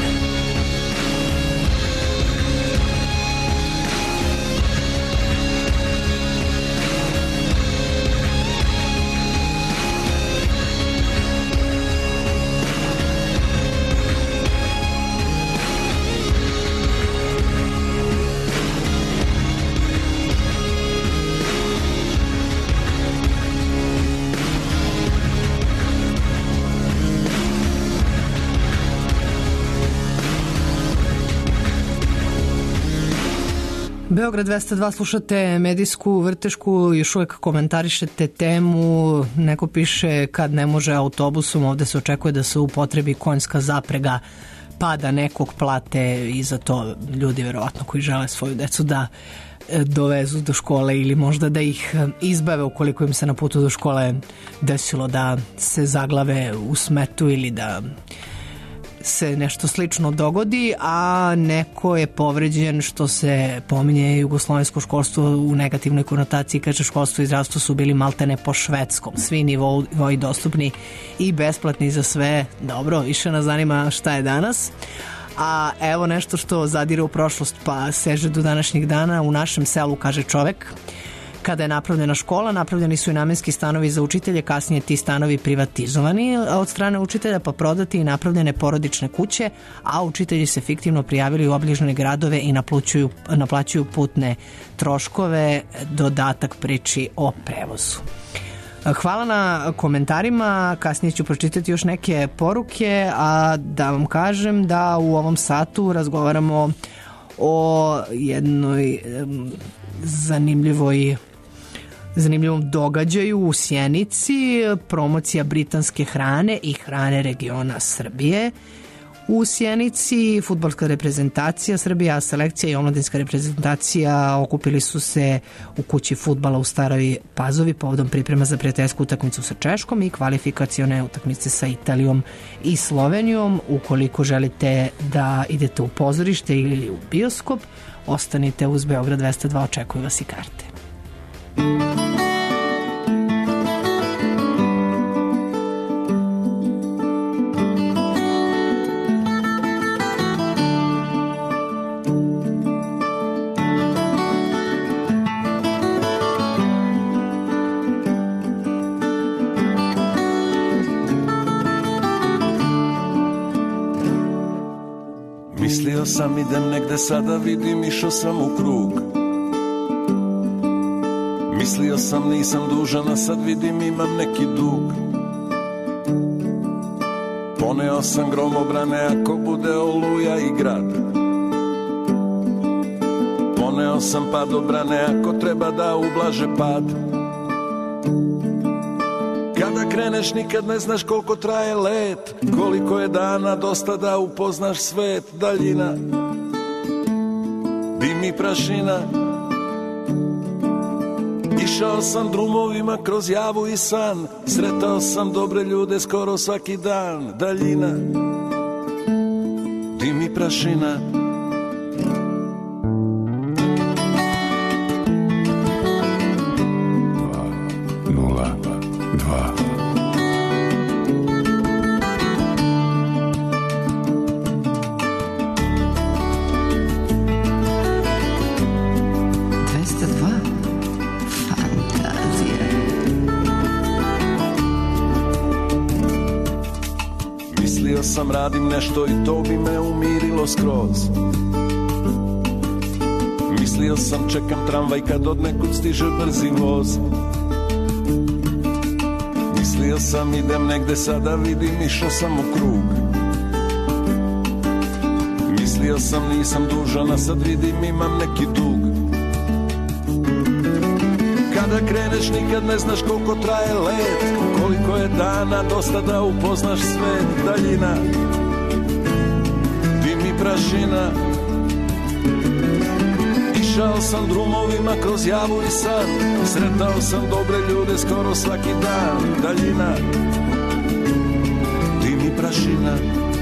Beograd 202, slušate medijsku vrtešku, još uvijek komentarišete temu, neko piše kad ne može autobusom, ovde se očekuje da se upotrebi konjska zaprega pa da nekog plate i za to ljudi verovatno koji žele svoju decu da dovezu do škole ili možda da ih izbave ukoliko im se na putu do škole desilo da se zaglave u smetu ili da se nešto slično dogodi, a neko je povređen što se pominje jugoslovensko školstvo u negativnoj konotaciji, kaže školstvo i zdravstvo su bili maltene po švedskom, svi nivoi dostupni i besplatni za sve. Dobro, više nas zanima šta je danas. A evo nešto što zadire u prošlost pa seže do današnjeg dana. U našem selu, kaže čovek, Kada je napravljena škola, napravljeni su i namenski stanovi za učitelje, kasnije ti stanovi privatizovani od strane učitelja, pa prodati i napravljene porodične kuće, a učitelji se fiktivno prijavili u obližne gradove i naplaćuju putne troškove, dodatak priči o prevozu. Hvala na komentarima, kasnije ću pročitati još neke poruke, a da vam kažem da u ovom satu razgovaramo o jednoj zanimljivom događaju u Sjenici, promocija britanske hrane i hrane regiona Srbije. U Sjenici fudbalska reprezentacija Srbija, selekcija i omladinska reprezentacija okupili su se u kući fudbala u Staroj Pazovi povodom priprema za prijateljsku utakmicu sa Češkom i kvalifikacione utakmice sa Italijom i Slovenijom. Ukoliko želite da idete u pozorište ili u bioskop, ostanite uz Beograd 202, očekuju vas i karte. Mislio sam idem negde, sada vidim išao sam u krug. Mislio sam nisam dužan, a sad vidim imam neki dug. Poneo sam gromobrane ako bude oluja i grad. Poneo sam padobrane ako treba da ublaže pad. Kada kreneš nikad ne znaš koliko traje let, koliko je dana dosta da upoznaš svet. Daljina, dim i prašina. Išao sam drumovima kroz javu i san, sretao sam dobre ljude skoro svaki dan. Daljina, dim i prašina. Sam radim nešto i to bi me umirilo skroz. Mislio sam čekam tramvaj kad od nekud stiže brzi voz. Mislio sam idem negde, sada vidim išao sam u krug. Mislio sam nisam dužan, a sad vidim imam neki dug. Kada kreneš nikad ne znaš koliko traje let, koliko je dana dosta da upoznaš svet. Daljina, dim i prašina. Išao sam drumovima kroz javu i san, sretao sam dobre ljude skoro svaki dan. Daljina, dim i prašina.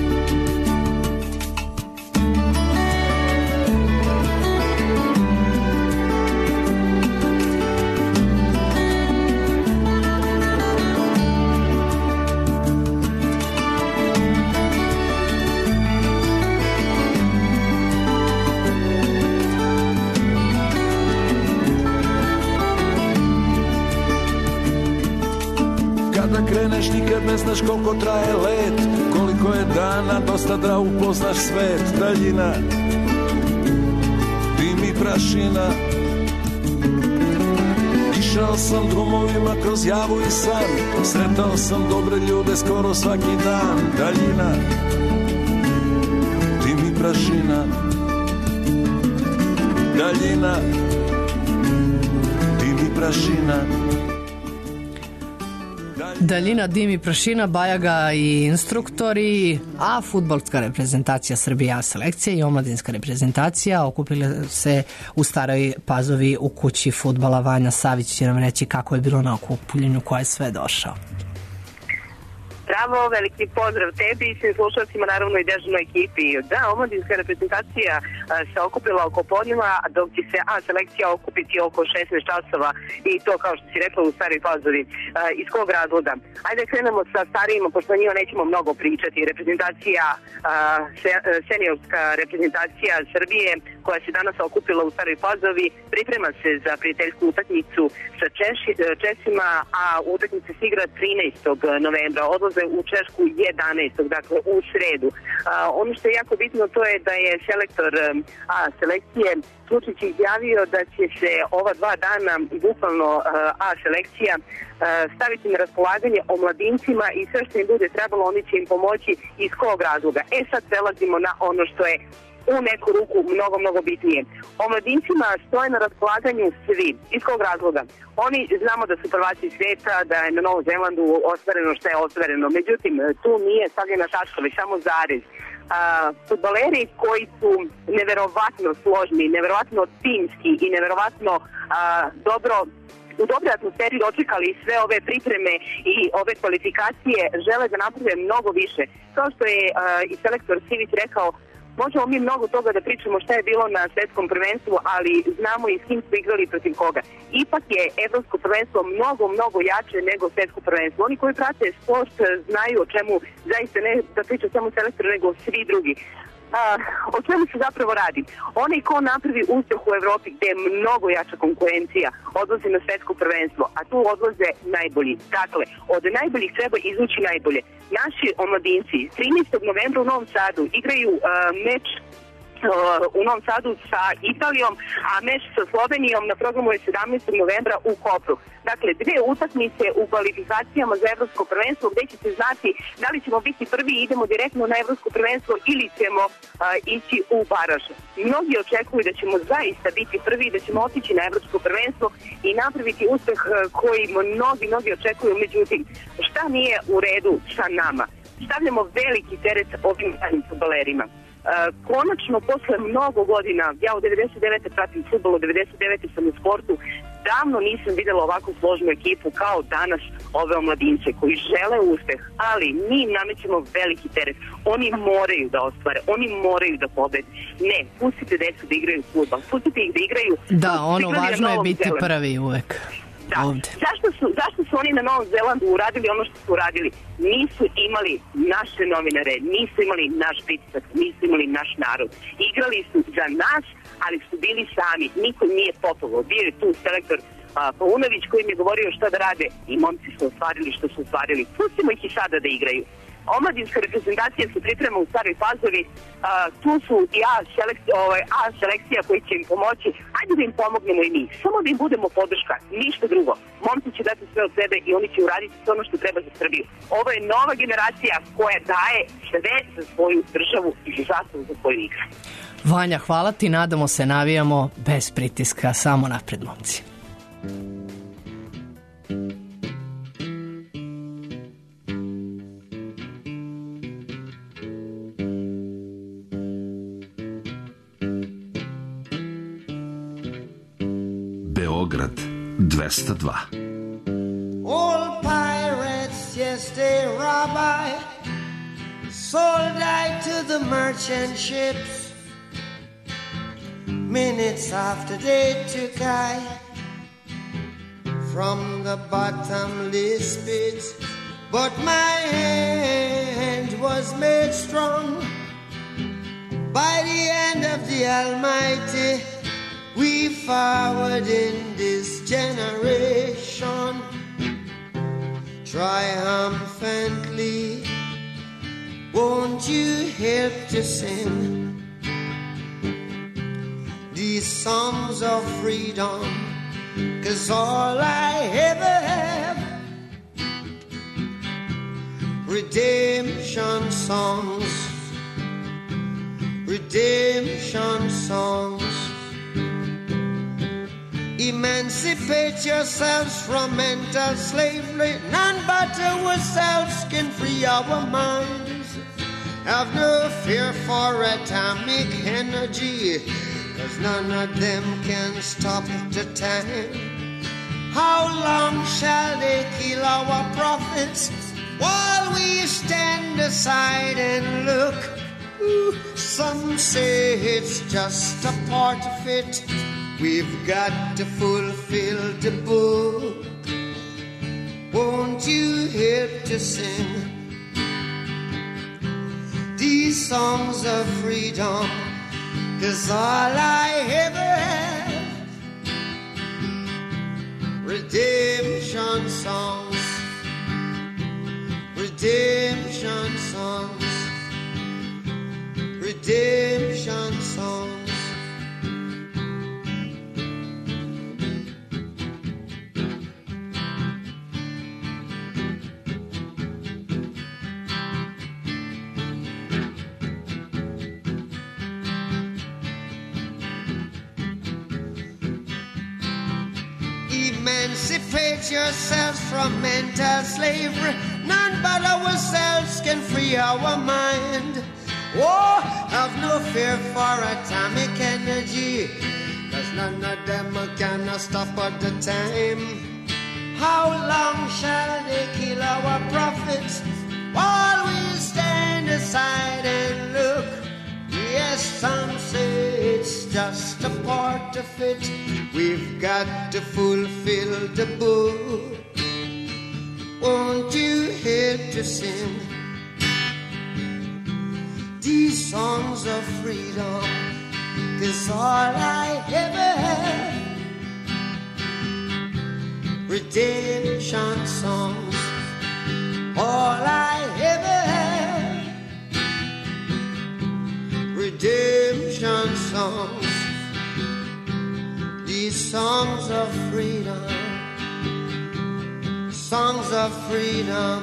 Kreneš nikad ne znaš koliko traje let, koliko je dana dosta da upoznaš svet. Daljina, dim i prašina. Išao sam drumovima kroz javu i san, sretao sam dobre ljude skoro svaki dan. Daljina, dim i prašina. Daljina, dim i prašina. Daljina, dim i prašina, Bajaga i instruktori, a fudbalska reprezentacija Srbije, a selekcija i omladinska reprezentacija okupile se u Staroj Pazovi u kući fudbala. Vanja Savić će nam reći kako je bilo na okupljenju, ko je sve došao. Bravo, veliki pozdrav tebi i svim slušalcima, naravno i dežurnoj ekipi. Da, omladinska reprezentacija se okupila oko podneva, dok će se selekcija okupiti oko 16 časova i to, kao što si rekla, u Staroj Pazovi. Iz kog razloga? Ajde krenemo sa starijima, pošto njima nećemo mnogo pričati. Reprezentacija, seniorska reprezentacija Srbije koja se danas okupila u Staroj Pazovi, priprema se za prijateljsku utakmicu sa Česima, a utakmica se igra 13. novembra, odlaze u Češku 11. dakle u sredu. Ono što je jako bitno to je da je selektor selekcije Slučić izjavio da će se ova 2 dana bukvalno selekcija staviti na raspolaganje omladincima i sve što im bude trebalo oni će im pomoći iz kog razloga. Sad prelazimo na ono što je u neku ruku mnogo bitnije. Omladincima stoje na raspolaganju svi. Iz kog razloga? Oni znamo da su prvaci sveta, da je na Novom Zelandu ostvareno što je ostvareno. Međutim, tu nije stavljena tačka, već samo zarez. Fudbaleri koji su neverovatno složni, neverovatno timski i neverovatno u dobroj atmosferi dočekali sve ove pripreme i ove kvalifikacije, žele da naprave mnogo više. Kao što je i selektor Sivić rekao, možemo mi mnogo toga da pričamo šta je bilo na svetskom prvenstvu, ali znamo i s kim smo igrali protiv koga. Ipak je evropsko prvenstvo mnogo jače nego svetsko prvenstvo. Oni koji prate sport znaju o čemu, zaista ne da priča samo selektor, nego svi drugi. O čemu se zapravo radi? Onaj ko napravi uspeh u Evropi gde je mnogo jača konkurencija, odlazi na svetsko prvenstvo, a tu odlaze najbolji. Dakle, od najboljih treba izvući najbolje. Naši omladinci 13. novembra u Novom Sadu igraju meč u Novom Sadu sa Italijom, a meč sa Slovenijom na programu je 17. novembra u Kopru. Dakle, 2 utakmice u kvalifikacijama za evropsko prvenstvo gde će se znati da li ćemo biti prvi i idemo direktno na evropsko prvenstvo ili ćemo ići u baraž. Mnogi očekuju da ćemo zaista biti prvi i da ćemo otići na evropsko prvenstvo i napraviti uspeh koji mnogi očekuju. Međutim, šta nije u redu sa nama? Stavljamo veliki teret ovim mladim fudbalerima. Konačno, posle mnogo godina, ja od 99. pratim fudbal, od 99. sam u sportu, davno nisam videla ovako složnu ekipu kao danas ove omladince koji žele uspeh, ali mi im namećemo veliki teret. Oni moraju da ostvare, oni moraju da pobede. Ne, pustite decu da igraju fudbal, pustite ih da igraju. Da, važno je biti prvi uvek. Da. Zašto su oni na Novom Zelandu uradili ono što su uradili? Nisu imali naše novinare, nisu imali naš pritisak, nisu imali naš narod. Igrali su za nas, ali su bili sami. Niko nije popovao. Bio je tu selektor Paunović koji mi je govorio šta da rade i momci su ostvarili što su ostvarili. Pustimo ih i sada da igraju. Omladinska reprezentacija se priprema u Staroj Pazovi, tu su i selekcija koji će im pomoći. Ajde da im pomognemo i mi, samo da im budemo podrška, ništa drugo. Momci će dati sve od sebe i oni će uraditi sve ono što treba za Srbiju. Ovo je nova generacija koja daje sve za svoju državu i zastavu za svoju igru. Vanja, hvala ti, nadamo se, navijamo bez pritiska, samo napred, momci. Beograd 202. Old pirates, yes, they rob I, sold I to the merchant ships. Minutes after they took I from the bottomless pit, but my hand was made strong by the hand of the Almighty. We forward in this generation triumphantly. Won't you help to sing these songs of freedom? 'Cause all I ever have, redemption songs, redemption songs. Emancipate yourselves from mental slavery. None but ourselves can free our minds. Have no fear for atomic energy, 'cause none of them can stop the time. How long shall they kill our prophets while we stand aside and look? Ooh, some say it's just a part of it. We've got to fulfill the book. Won't you help to sing these songs of freedom? 'cause all I ever had. Redemption songs, redemption songs, redemption songs. Emancipate yourselves from mental slavery. None but ourselves can free our mind. Oh, have no fear for atomic energy, 'cause none of them can stop at the time. How long shall they kill our prophets while we stand aside and look? Yes, some say it's just a part of it. We've got to fulfill the book. Won't you help to sing these songs of freedom? 'Cause all I ever had. Redemption songs, all I ever had. Redemption songs, these songs of freedom, songs of freedom.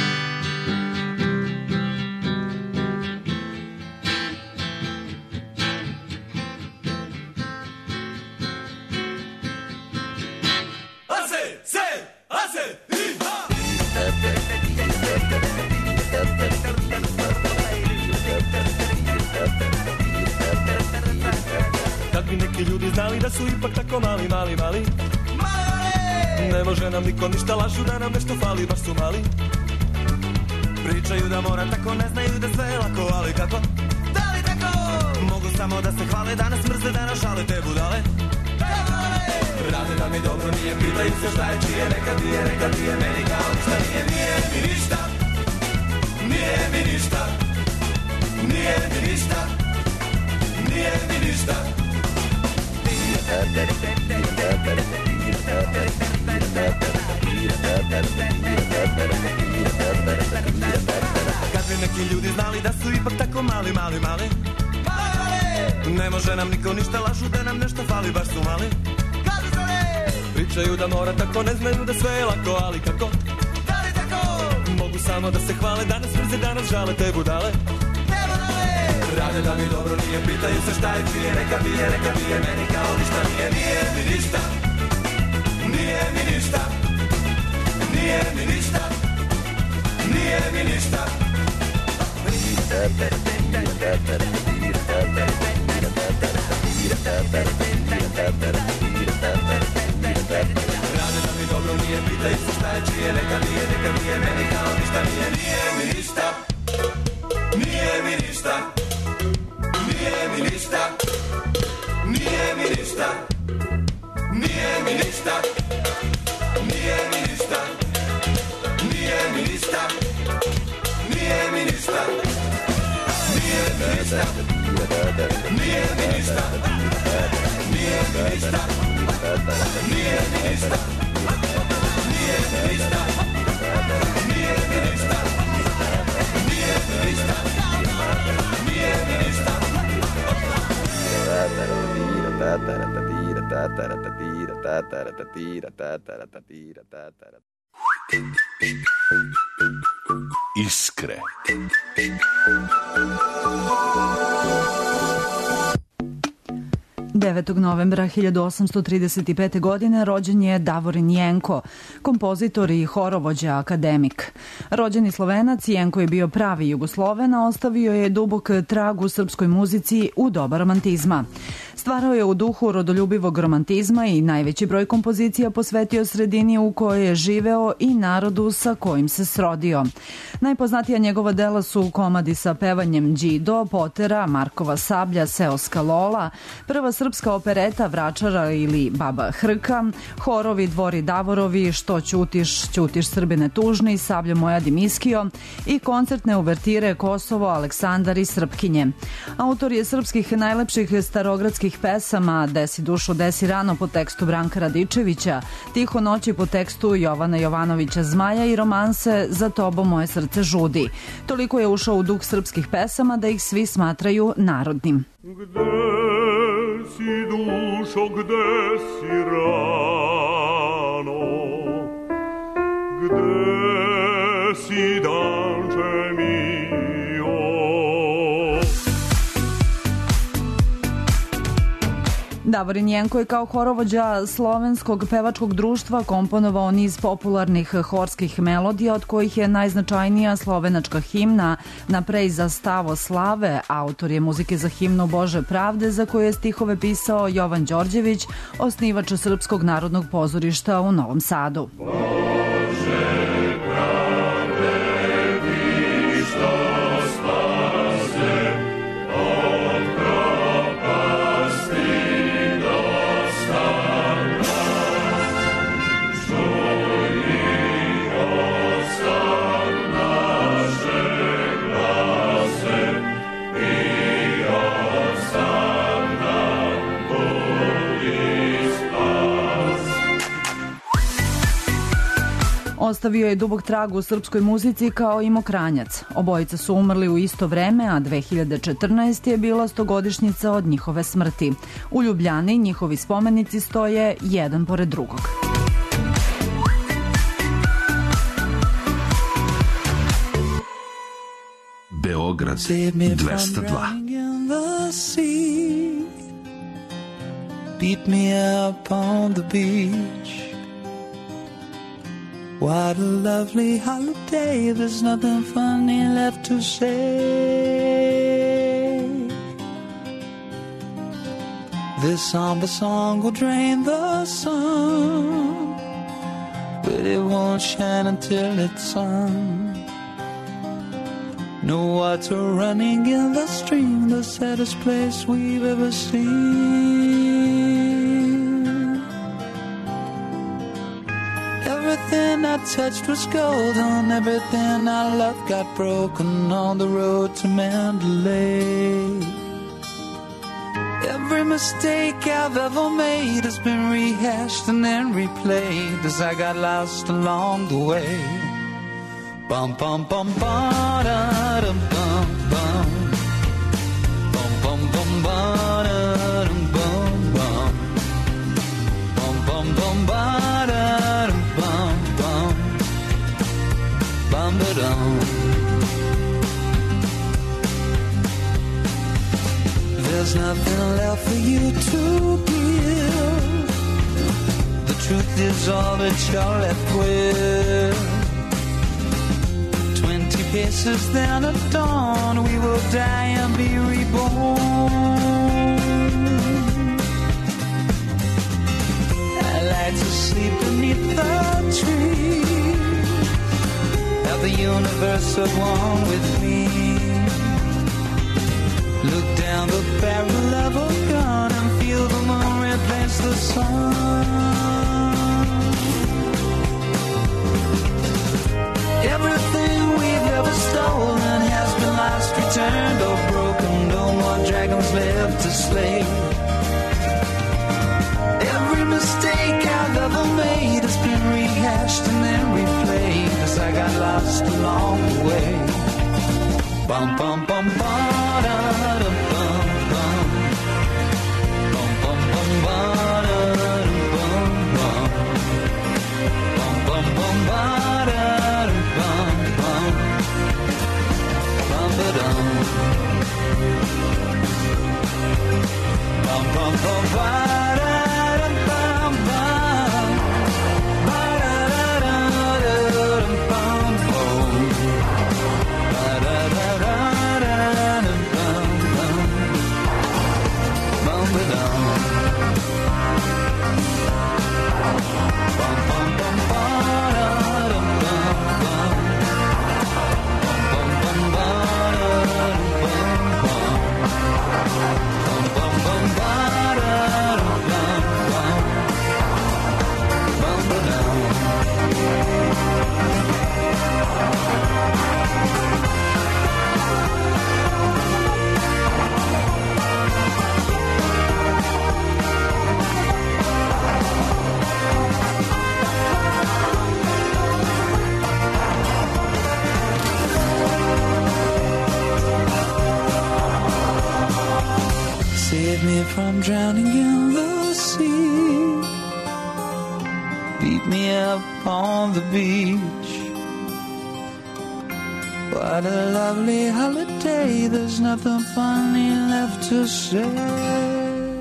Kad bi neki ljudi znali da su ipak tako mali, mali, mali, ne može nam niko ništa, lažu da nam nešto fali, baš su mali. Pričaju da mora tako, ne znaju da sve je lako, ali kako? Da li tako? Mogu samo da se hvale, da nas mrze, da nas žale te budale. Rade da mi dobro nije, pitaju se šta je čije, nekad nije meni kao ništa, nije mi ništa, nije mi ništa, nije mi ništa, nije mi ništa. Kad bi neki ljudi znali da su ipak tako mali, mali, mali, ne može nam niko ništa, lažu da nam nešto fali, baš su mali. Pričaju da mora tako, ne znaju da sve je lako, ali kako? Da li tako? Mogu samo da se hvale, da nas mrze, da nas žale te budale. Rade da mi dobro nije, pitaju se šta je čije, neka bije meni kao ništa, nije mi ništa, nije mi ništa, nije mi ništa, nije mi ništa. Rade da mi dobro nije, pitaju se šta je čije, neka bije meni kao ništa, nije mi ništa, nije mi ništa. Nije mi ništa, nije mi ništa, nije mi ništa, nije mi ništa, nije mi ništa, nije mi ništa, nije mi ništa, nije mi ništa, nije mi ništa, nije mi ništa, nije mi ništa, nije mi ništa, nije mi ništa, nije mi ništa. Iskre. Novembra 1835. godine rođen je Davorin Jenko, kompozitor i horovođa, akademik. Rođeni Slovenac, Jenko je bio pravi Jugosloven, a ostavio je dubok trag u srpskoj muzici u doba romantizma. Stvarao je u duhu rodoljubivog romantizma i najveći broj kompozicija posvetio sredini u kojoj je živeo i narodu sa kojim se srodio. Najpoznatija njegova dela su komadi sa pevanjem Đido, Potera, Markova sablja, Seoska Lola, prva srpska opereta Vračara ili Baba Hrka, horovi Dvori Davorovi, Što ćutiš, ćutiš Srbine tužni, Sablja moja Dimiskio i koncertne uvertire Kosovo, Aleksandar i Srpkinje. Autor je srpskih najlepših starogradskih pesama Desi dušu, desi rano po tekstu Branka Radičevića, Tiho noći po tekstu Jovana Jovanovića Zmaja i romanse Za tobom moje srce žudi. Toliko je ušao u duh srpskih pesama da ih svi smatraju narodnim. Gde si dušo, gde si rano, gde si danče mio. Davorin Jenko je kao horovođa Slovenskog pevačkog društva komponovao niz popularnih horskih melodija, od kojih je najznačajnija slovenačka himna Naprej za stavo slave. Autor je muzike za himnu Bože pravde, za koju je stihove pisao Jovan Đorđević, osnivač Srpskog narodnog pozorišta u Novom Sadu. Ostavio je dubok trag u srpskoj muzici kao i Mokranjac. Obojica su umrli u isto vreme, a 2014. je bila 100-godišnjica od njihove smrti. U Ljubljani njihovi spomenici stoje jedan pored drugog. Beograd 202. Beat me up on the beach. What a lovely holiday, there's nothing funny left to say. This somber song will drain the sun, but it won't shine until it's sung. No water running in the stream, the saddest place we've ever seen. Everything I touched was golden, everything I loved got broken on the road to Mandalay. Every mistake I've ever made has been rehashed and then replayed as I got lost along the way. Bum bum bum ba da dum bum bum bum bum bum ba da dum bum bum bum bum bum ba da dum bum bum bum ba dum. There's nothing left for you to give. The truth is all that you're left with. 20 paces then at dawn, we will die and be reborn. I like to sleep beneath the trees, have the universe at one with me. Look down the barrel of a gun and feel the moon replace the sun. Everything we've ever stolen has been lost, returned or broken. No more dragons left to slay. Every mistake I've ever made has been rehashed and then replayed as I got lost along the way. Bum bum bum ba da dum bum bum bum bum bum ba da dum bum bum bum bum bum ba da dum bum bum bum ba dum bum bum bum ba da dum bum bum ba da dum bum bum ba da dum bum bum ba dum. drowning in the sea. Meet me up on the beach. What a lovely holiday, there's nothing funny left to say.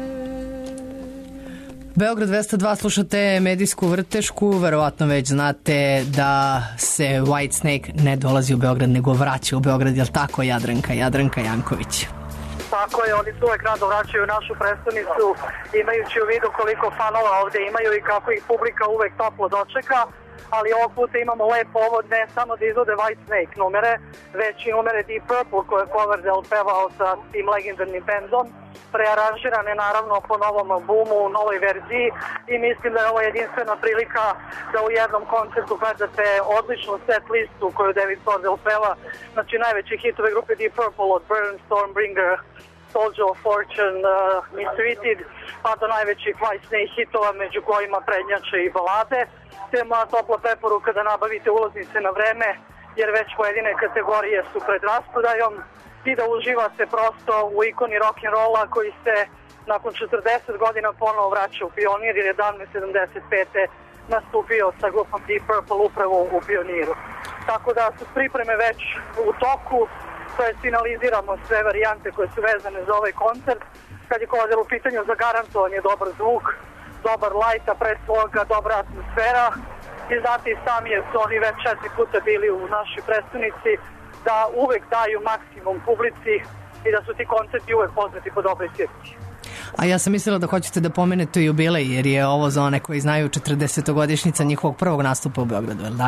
Beograd 202 slušate medijsku vrtešku, verovatno već znate da se Whitesnake ne dolazi u Beograd, nego vraća u Beograd, jel tako Jadranka Janković? Tako je, oni se uvek rado vraćaju u našu prestonicu, imajući u vidu koliko fanova ovde imaju i kako ih publika uvek toplo dočeka, ali ovog puta imamo lep povod ne samo da izvode Whitesnake numere, već i numere Deep Purple koje je Coverdale pevao sa tim legendarnim bendom, prearanžirane naravno po novom albumu, u novoj verziji i mislim da je ovo jedinstvena prilika da u jednom koncertu gledate odličnu set listu koju David Coverdale peva, znači najveće hitove grupe Deep Purple od Burn, Stormbringer, Soldier of Fortune, Mistreated, pa do najvećih Whitesnake hitova među kojima prednjače i balade. Te moja topla preporuka da nabavite ulaznice na vreme, jer već pojedine kategorije su pred rasprodajom i da uživate prosto u ikoni rock'n'rolla koji se nakon 40 godina ponovo vraća u Pionir, jer je davne 75. nastupio sa grupom Deep Purple upravo u Pioniru. Tako da su pripreme već u toku, to je finaliziramo sve varijante koje su vezane za ovaj koncert. Kad je Coverdale u pitanju, zagarantovan je dobar zvuk, dobar light, a pre svoga dobra atmosfera. I znate i sami jer su oni već 4 puta bili u našoj prestonici, da uvek daju maksimum publici i da su ti koncerti uvek poznati po dobroj svijesti. A ja sam mislila da hoćete da pomenete jubilej, jer je ovo za one koji znaju 40-godišnjica njihovog prvog nastupa u Beogradu, jel da?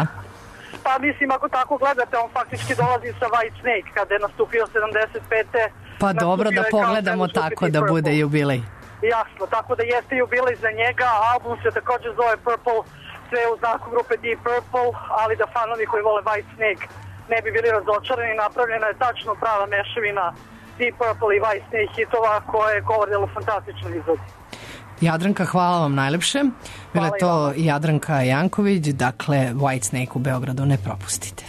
Pa mislim, ako tako gledate, on faktički dolazi sa Whitesnake kada je nastupio 75. Pa dobro da pogledamo tako da bude jubilej. Jasno, tako da jeste jubilej za njega, album se također zove Purple, sve u znaku grupe Deep Purple, ali da fanovi koji vole Whitesnake ne bi bili razočarani, napravljena je tačno prava mešavina Deep Purple i Whitesnake hitova koje je Coverdale fantastično izvodi. Jadranka, hvala vam najlepše. Bila je to Jadranka Janković, dakle Whitesnake u Beogradu ne propustite.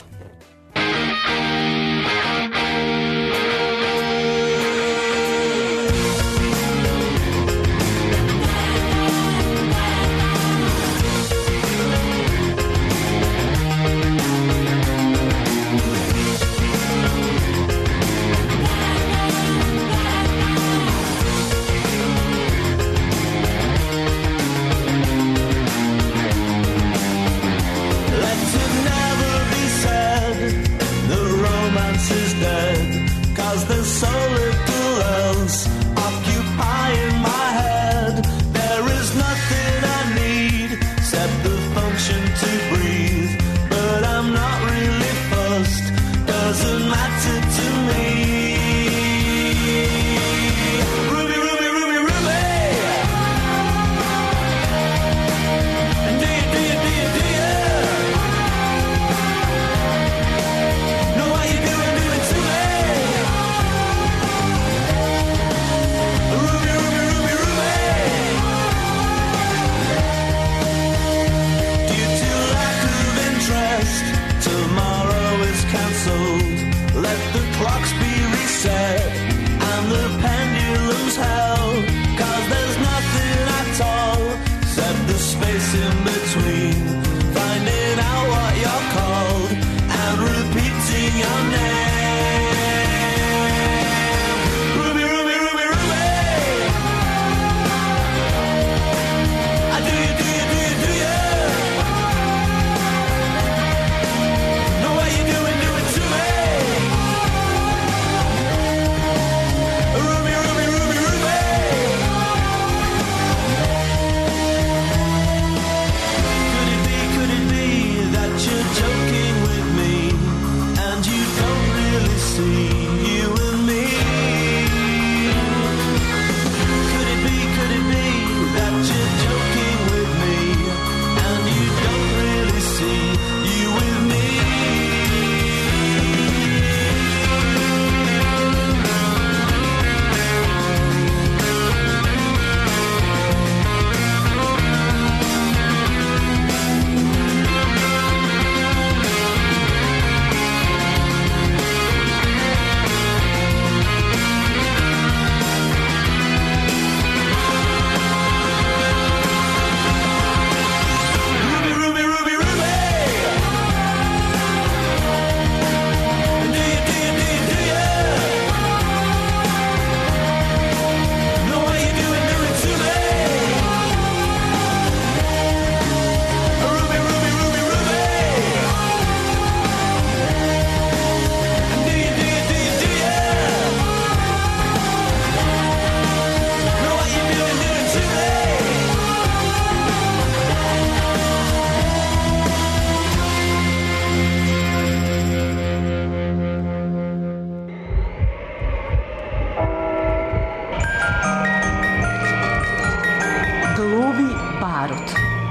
barut.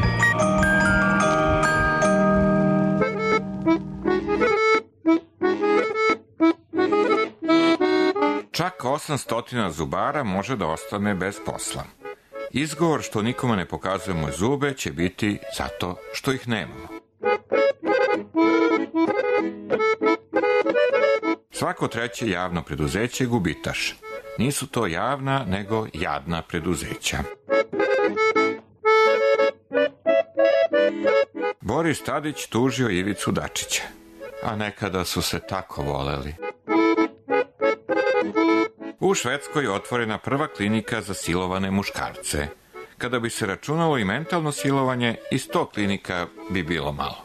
Čak 800 zubara može da ostane bez posla. Izgovor što nikome ne pokazujemo zube će biti zato što ih nemamo. Svako treće javno preduzeće je gubitaš. Nisu to javna, nego jadna preduzeća. Boris Tadić tužio Ivicu Dačića. A nekada su se tako voleli. U Švedskoj je otvorena prva klinika za silovane muškarce. Kada bi se računalo i mentalno silovanje, i 100 klinika bi bilo malo.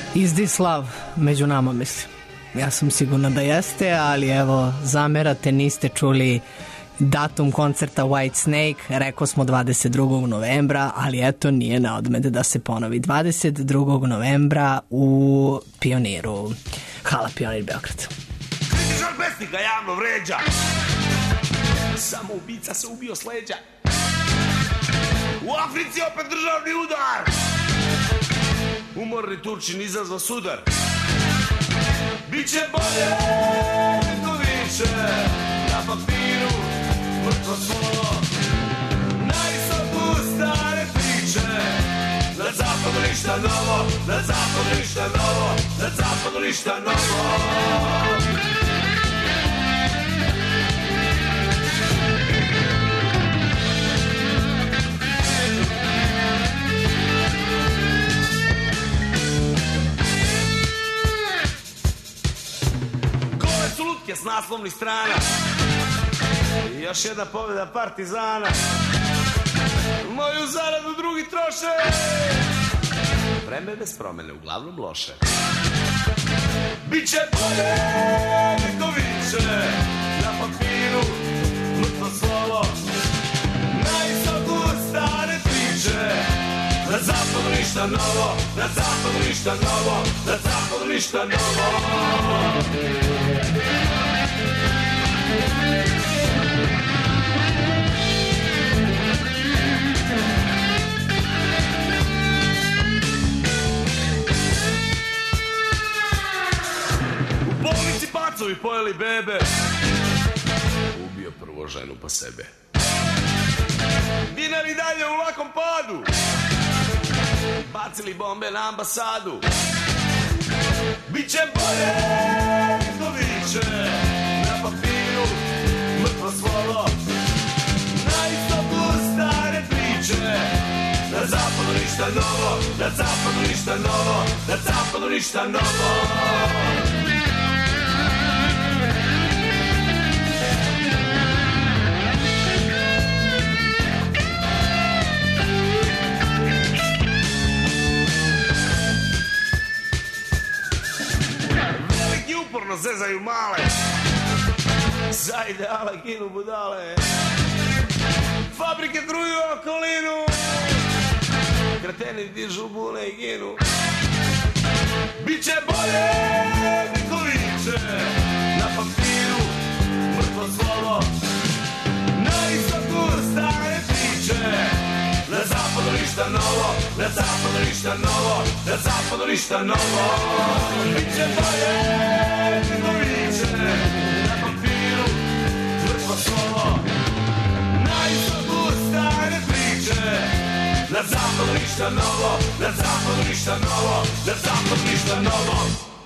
Is this love među nama, mislim. Ja sam sigurna da jeste, ali evo, zamerate, niste čuli datum koncerta White Snake, rekao smo 22. novembra, ali eto, nije na odmet da se ponovi. 22. novembra u Pioniru. Hala Pionir Beograd. Kritičar pesnika javno vređa, samo ubica se ubio s leđa. U Africi opet državni udar, umorni Turčin izazva sudar. Biće bolje, neko viče, na papiru, mrtvo slovo. Na istoku stare priče, na zapadu ništa novo, na zapadu ništa novo, na zapadu ništa novo. Lutke s naslovnih strana i još jedna pobjeda Partizana. Moju zaradu drugi troše, vreme bez promene, uglavnom loše. Biće bolje, neko viče, na papiru, mrtvo slovo. Na istoku stare priče, na zapadu ništa novo, na zapadu ništa novo, na zapadu ništa novo. U bolnici pacovi pojeli bebe, ubio prvo ženu pa sebe. Dinari dalje u lakom padu, bacili bombe na ambasadu. Biće bolje, neko viče, na papiru, mrtvo slovo. Na istoku stare priče, na zapadu ništa novo, na zapadu ništa novo, na zapadu ništa novo. Uporno zezaju male, za ideale ginu budale. Fabrike truju okolinu, kreteni dižu bune i ginu. Biće bolje, neko viče, na papiru, mrtvo slovo. Na istoku stare priče, na zapadu ništa novo, na zapadu ništa novo, na zapadu ništa novo. Biće bolje, neko viče, na papiru, mrtvo slovo. Na istoku stare priče, na zapadu ništa novo, na zapadu ništa novo, na zapadu ništa novo.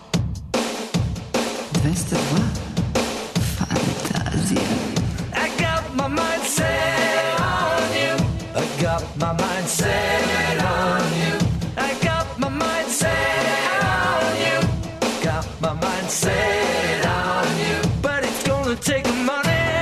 202 Fantazija. I got my mind set on you, I got my mind set on you, I got my mind set on you, got my mind set on you. But it's gonna take money,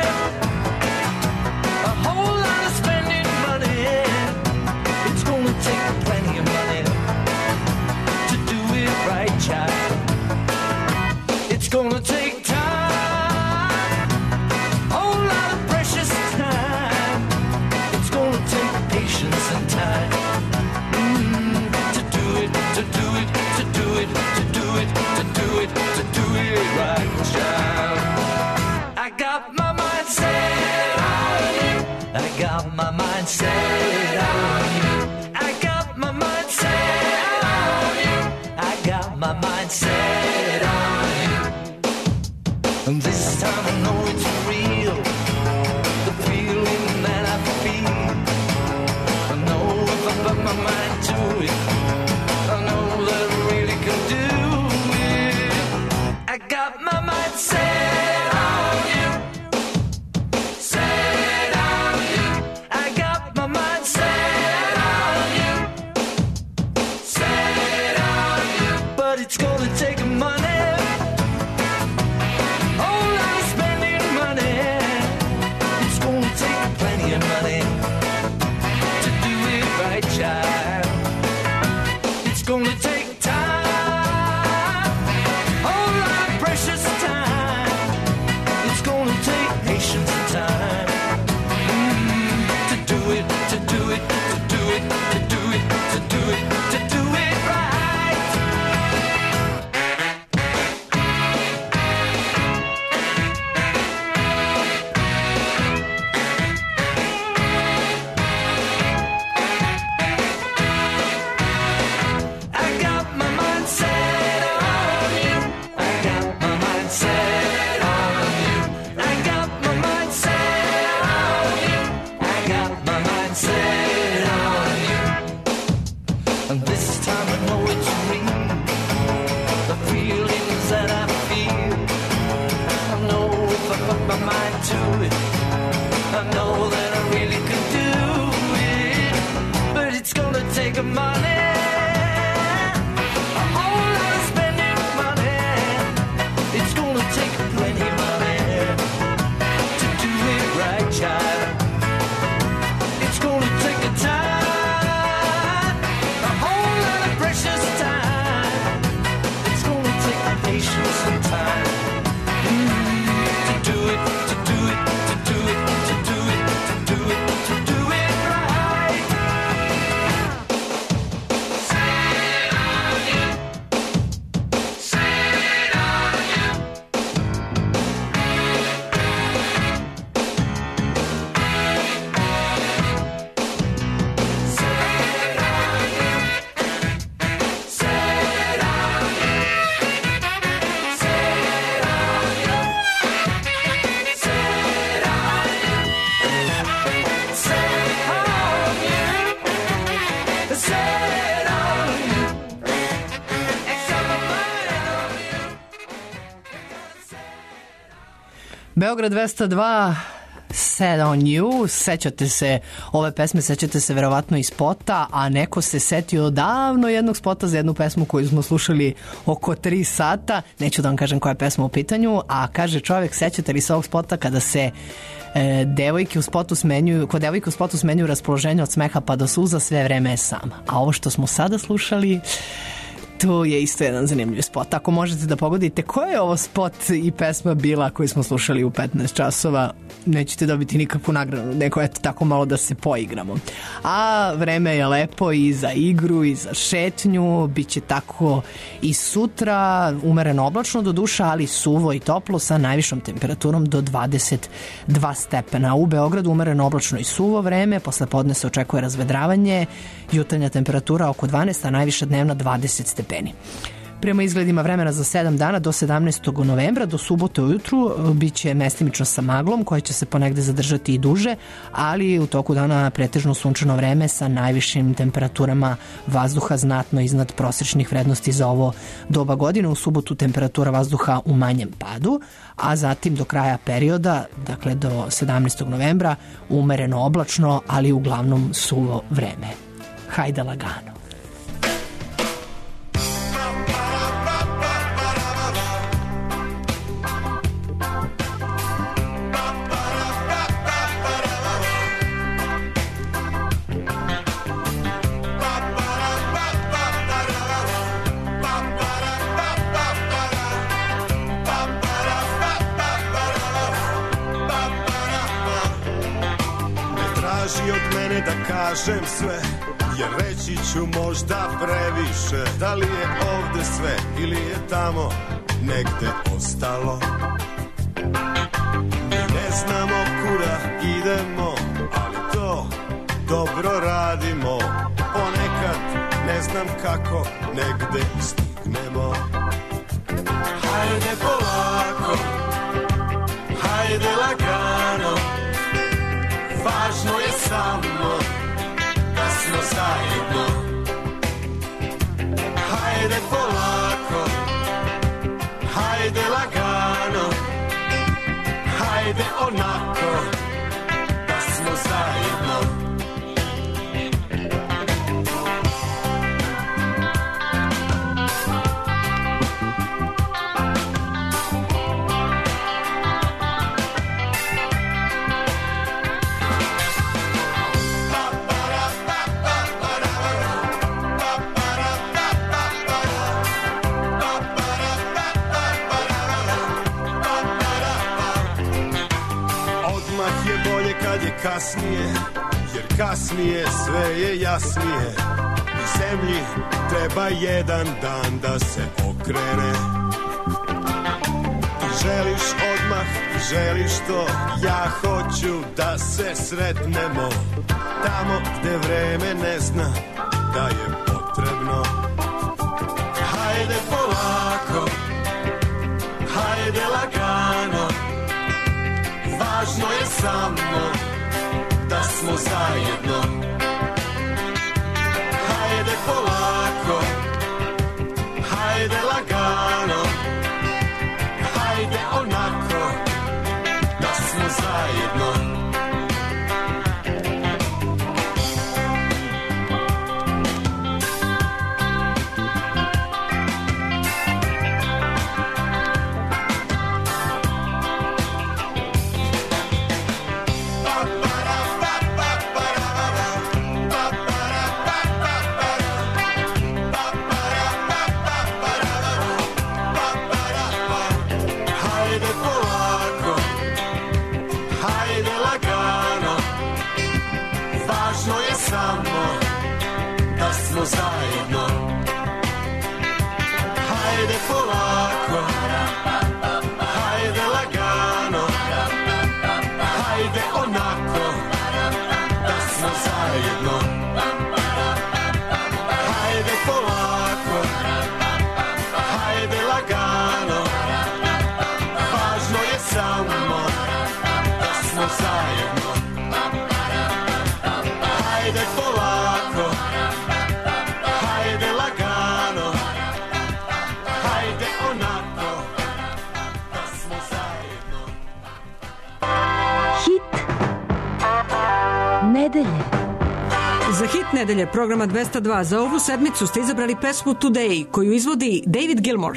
a whole lot of spending money. It's gonna take plenty of money to do it right, child. It's gonna take time, a whole lot of precious time. It's gonna take patience and time to do it, to do it, to do it, to do it, to do it, to do it right, child. I got my mind set on you, I got my mind set on you, I got my mind set on you, I got my mind set on you. And this time I know it's real, the feeling that I feel. I know if I put my mind to it, I know that I really can do it. I got my mind set on you, set on you. I got my mind set on you, set on you. But it's gonna take money, whole lot of spending money. It's gonna take plenty of money to do it right, child. It's gonna take time, and this time I know it's real. The feelings that I feel, I know if I put my mind to it, I know that I really can do it, but it's gonna take a money. Beograd 202, Sad on You, sećate se ove pesme, sećate se verovatno i spota, a neko se setio davno jednog spota za jednu pesmu koju smo slušali oko 3 sata, neću da vam kažem koja je pesma u pitanju, a kaže čovjek, sećate li se ovog spota kada se devojke u spotu smenjuju raspoloženje od smeha pa do suza, sve vreme je sama. A ovo što smo sada slušali, to je isto jedan zanimljiv spot. Ako možete da pogodite ko je ovo spot i pesma bila koju smo slušali u 15 časova, nećete dobiti nikakvu nagradu, neko je tako malo da se poigramo. A vreme je lepo i za igru i za šetnju, bit će tako i sutra, umereno oblačno do duša, ali suvo i toplo sa najvišom temperaturom do 22 stepena. U Beogradu umereno oblačno i suvo vreme, posle podne se očekuje razvedravanje, jutarnja temperatura oko 12, a najviša dnevna 20 stepeni. Prema izgledima vremena za 7 dana do 17. novembra, do subote ujutru biće mestimično sa maglom koja će se ponegde zadržati i duže, ali u toku dana pretežno sunčano vreme sa najvišim temperaturama vazduha znatno iznad prosečnih vrednosti za ovo doba godine. U subotu temperatura vazduha u manjem padu, a zatim do kraja perioda, dakle do 17. novembra, umereno oblačno, ali uglavnom suvo vreme. Hajde lagano. Kažem sve, jer reći ću možda previše. Da li je ovde sve ili je tamo negde ostalo? Mi ne znamo kuda idemo, ali to dobro radimo. Ponekad ne znam kako negde stignemo. Hajde polako, hajde lagano, važno je samo da smo zajedno. Hajde polako, hajde lagano, hajde onako da smo zajedno. Kasnije, jer kasnije sve je jasnije. I zemlji treba jedan dan da se okrene. Ti želiš odmah, ti želiš to, ja hoću da se sretnemo tamo gde vreme ne zna da je potrebno. Hajde polako, hajde lagano, važno je samo da smo zajedno. Hajde polako, Hit nedelje programa 202 za ovu sedmicu ste izabrali pesmu Today koju izvodi David Gilmour.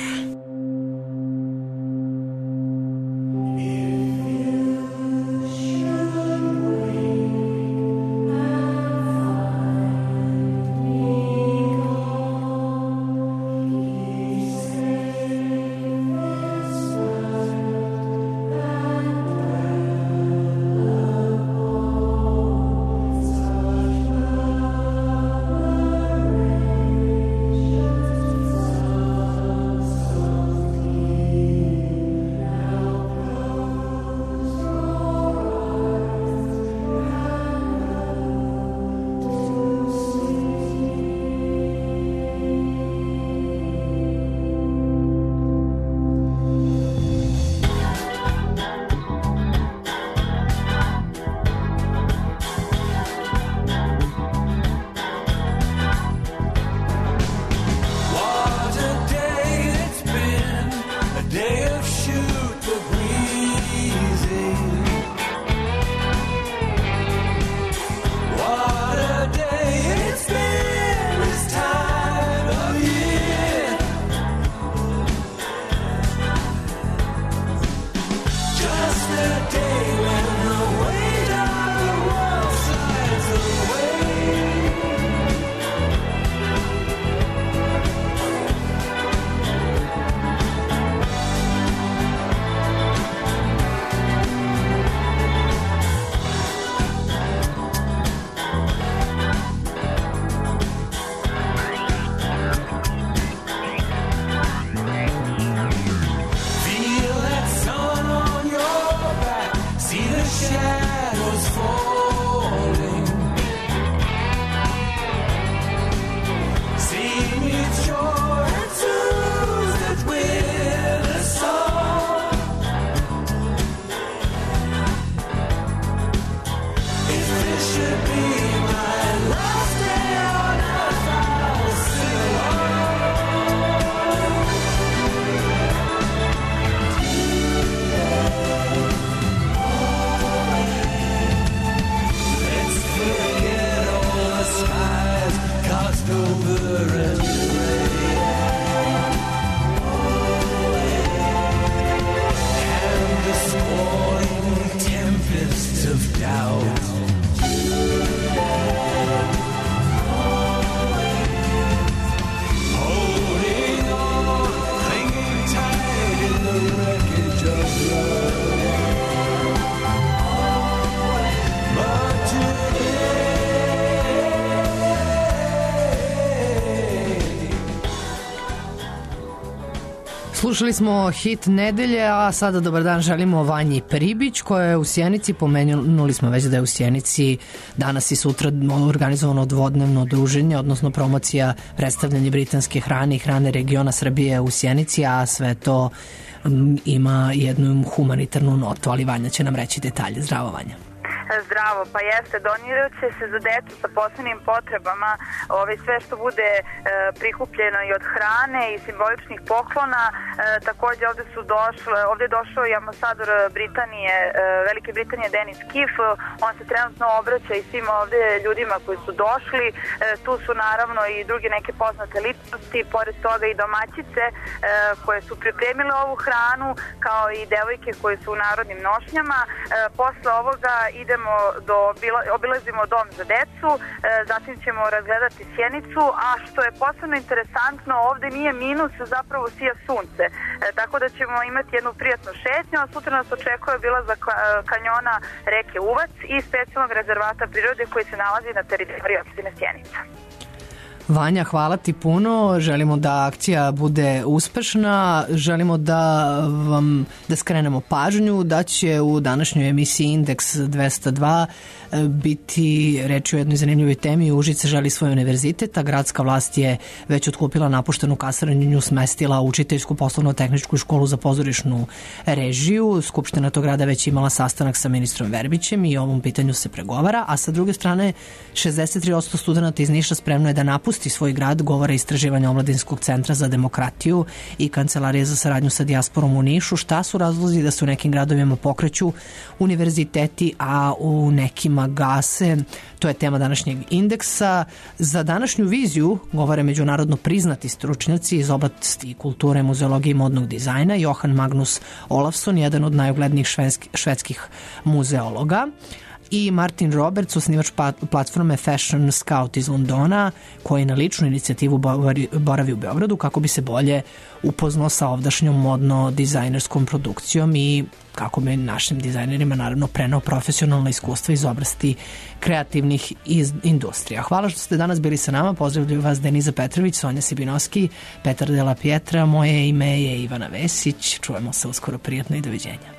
Slušali smo hit nedelje, a sada dobar dan želimo Vanji Pribić koja je u Sjenici, pomenuli smo već da je u Sjenici danas i sutra organizovano dvodnevno druženje, odnosno promocija predstavljanja britanske hrane i hrane regiona Srbije u Sjenici, a sve to ima jednu humanitarnu notu, ali Vanja će nam reći detalje. Zdravo, Vanja. Zdravo, pa jeste, donirat će se za decu sa posebnim potrebama sve što bude prikupljeno i od hrane i simboličnih poklona. Takođe ovde je došao i ambasador Britanije, Velike Britanije Denis Kiff. On se trenutno obraća i svim ovde ljudima koji su došli. Tu su naravno i druge neke poznate ličnosti, pored toga i domaćice koje su pripremile ovu hranu, kao i devojke koje su u narodnim nošnjama. Posle ovoga obilazimo dom za decu, zatim ćemo razgledati Sjenicu, a što je posebno interesantno, ovde nije minus, zapravo sija sunce, tako da ćemo imati jednu prijatnu šetnju, a sutra nas očekuje obilazak kanjona reke Uvac i specijalnog rezervata prirode koji se nalazi na teritoriji opštine Sjenica. Vanja, hvala ti puno, želimo da akcija bude uspešna, želimo da skrenemo pažnju da će u današnjoj emisiji Indeks 202 biti reči o jednoj zanimljivoj temi. Užice želi svoj univerzitet, a gradska vlast je već otkupila napuštenu kasarnu i nju smestila u učiteljsku poslovno-tehničku školu za pozorišnu režiju. Skupština tog grada već imala sastanak sa ministrom Verbićem i o ovom pitanju se pregovara, a sa druge strane 63% studenta iz Niša spremno je da napusti svoj grad, govore istraživanja Omladinskog centra za demokratiju i Kancelarije za saradnju sa dijasporom u Nišu. Šta su razlozi da se u nekim gradovima pokreću univerziteti, a u nekima godinama gase. To je tema današnjeg indeksa. Za današnju viziju govore međunarodno priznati stručnjaci iz oblasti kulture, muzeologije i modnog dizajna. Johan Magnus Olafsson, jedan od najuglednijih švedskih muzeologa, i Martin Roberts, osnivač platforme Fashion Scout iz Londona, koji na ličnu inicijativu boravi u Beogradu kako bi se bolje upoznao sa ovdašnjom modno-dizajnerskom produkcijom i kako bi našim dizajnerima naravno prenao profesionalna iskustva iz oblasti kreativnih industrija. Hvala što ste danas bili sa nama. Pozdravljaju vas Deniza Petrović, Sonja Sibinovski, Petar Della Pietra. Moje ime je Ivana Vesić. Čujemo se uskoro, prijatno i doviđenja.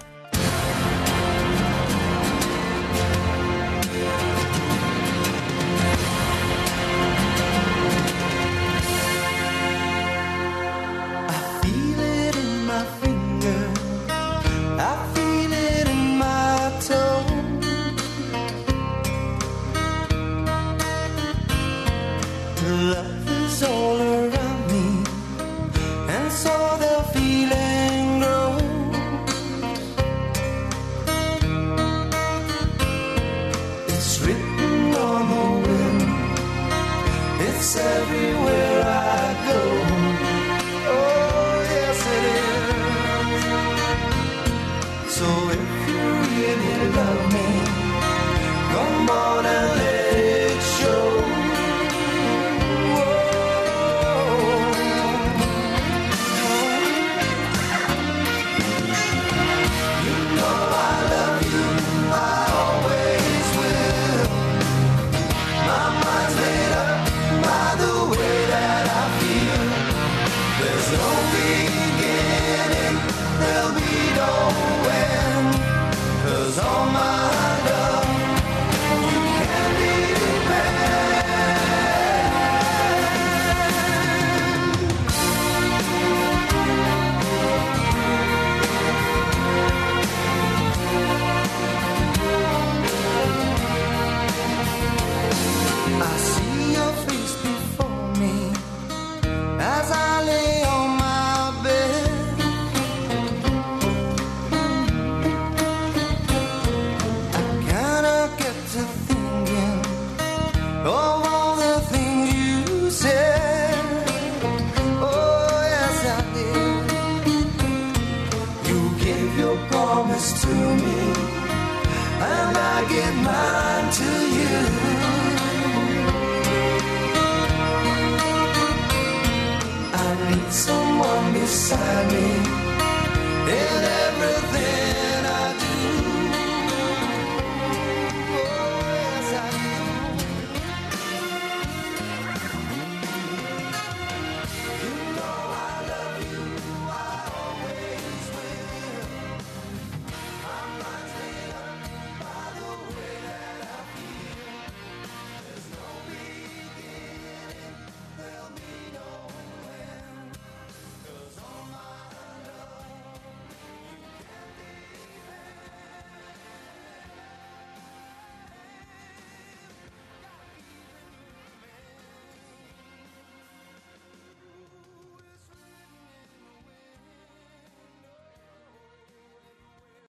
Someone beside me in everything.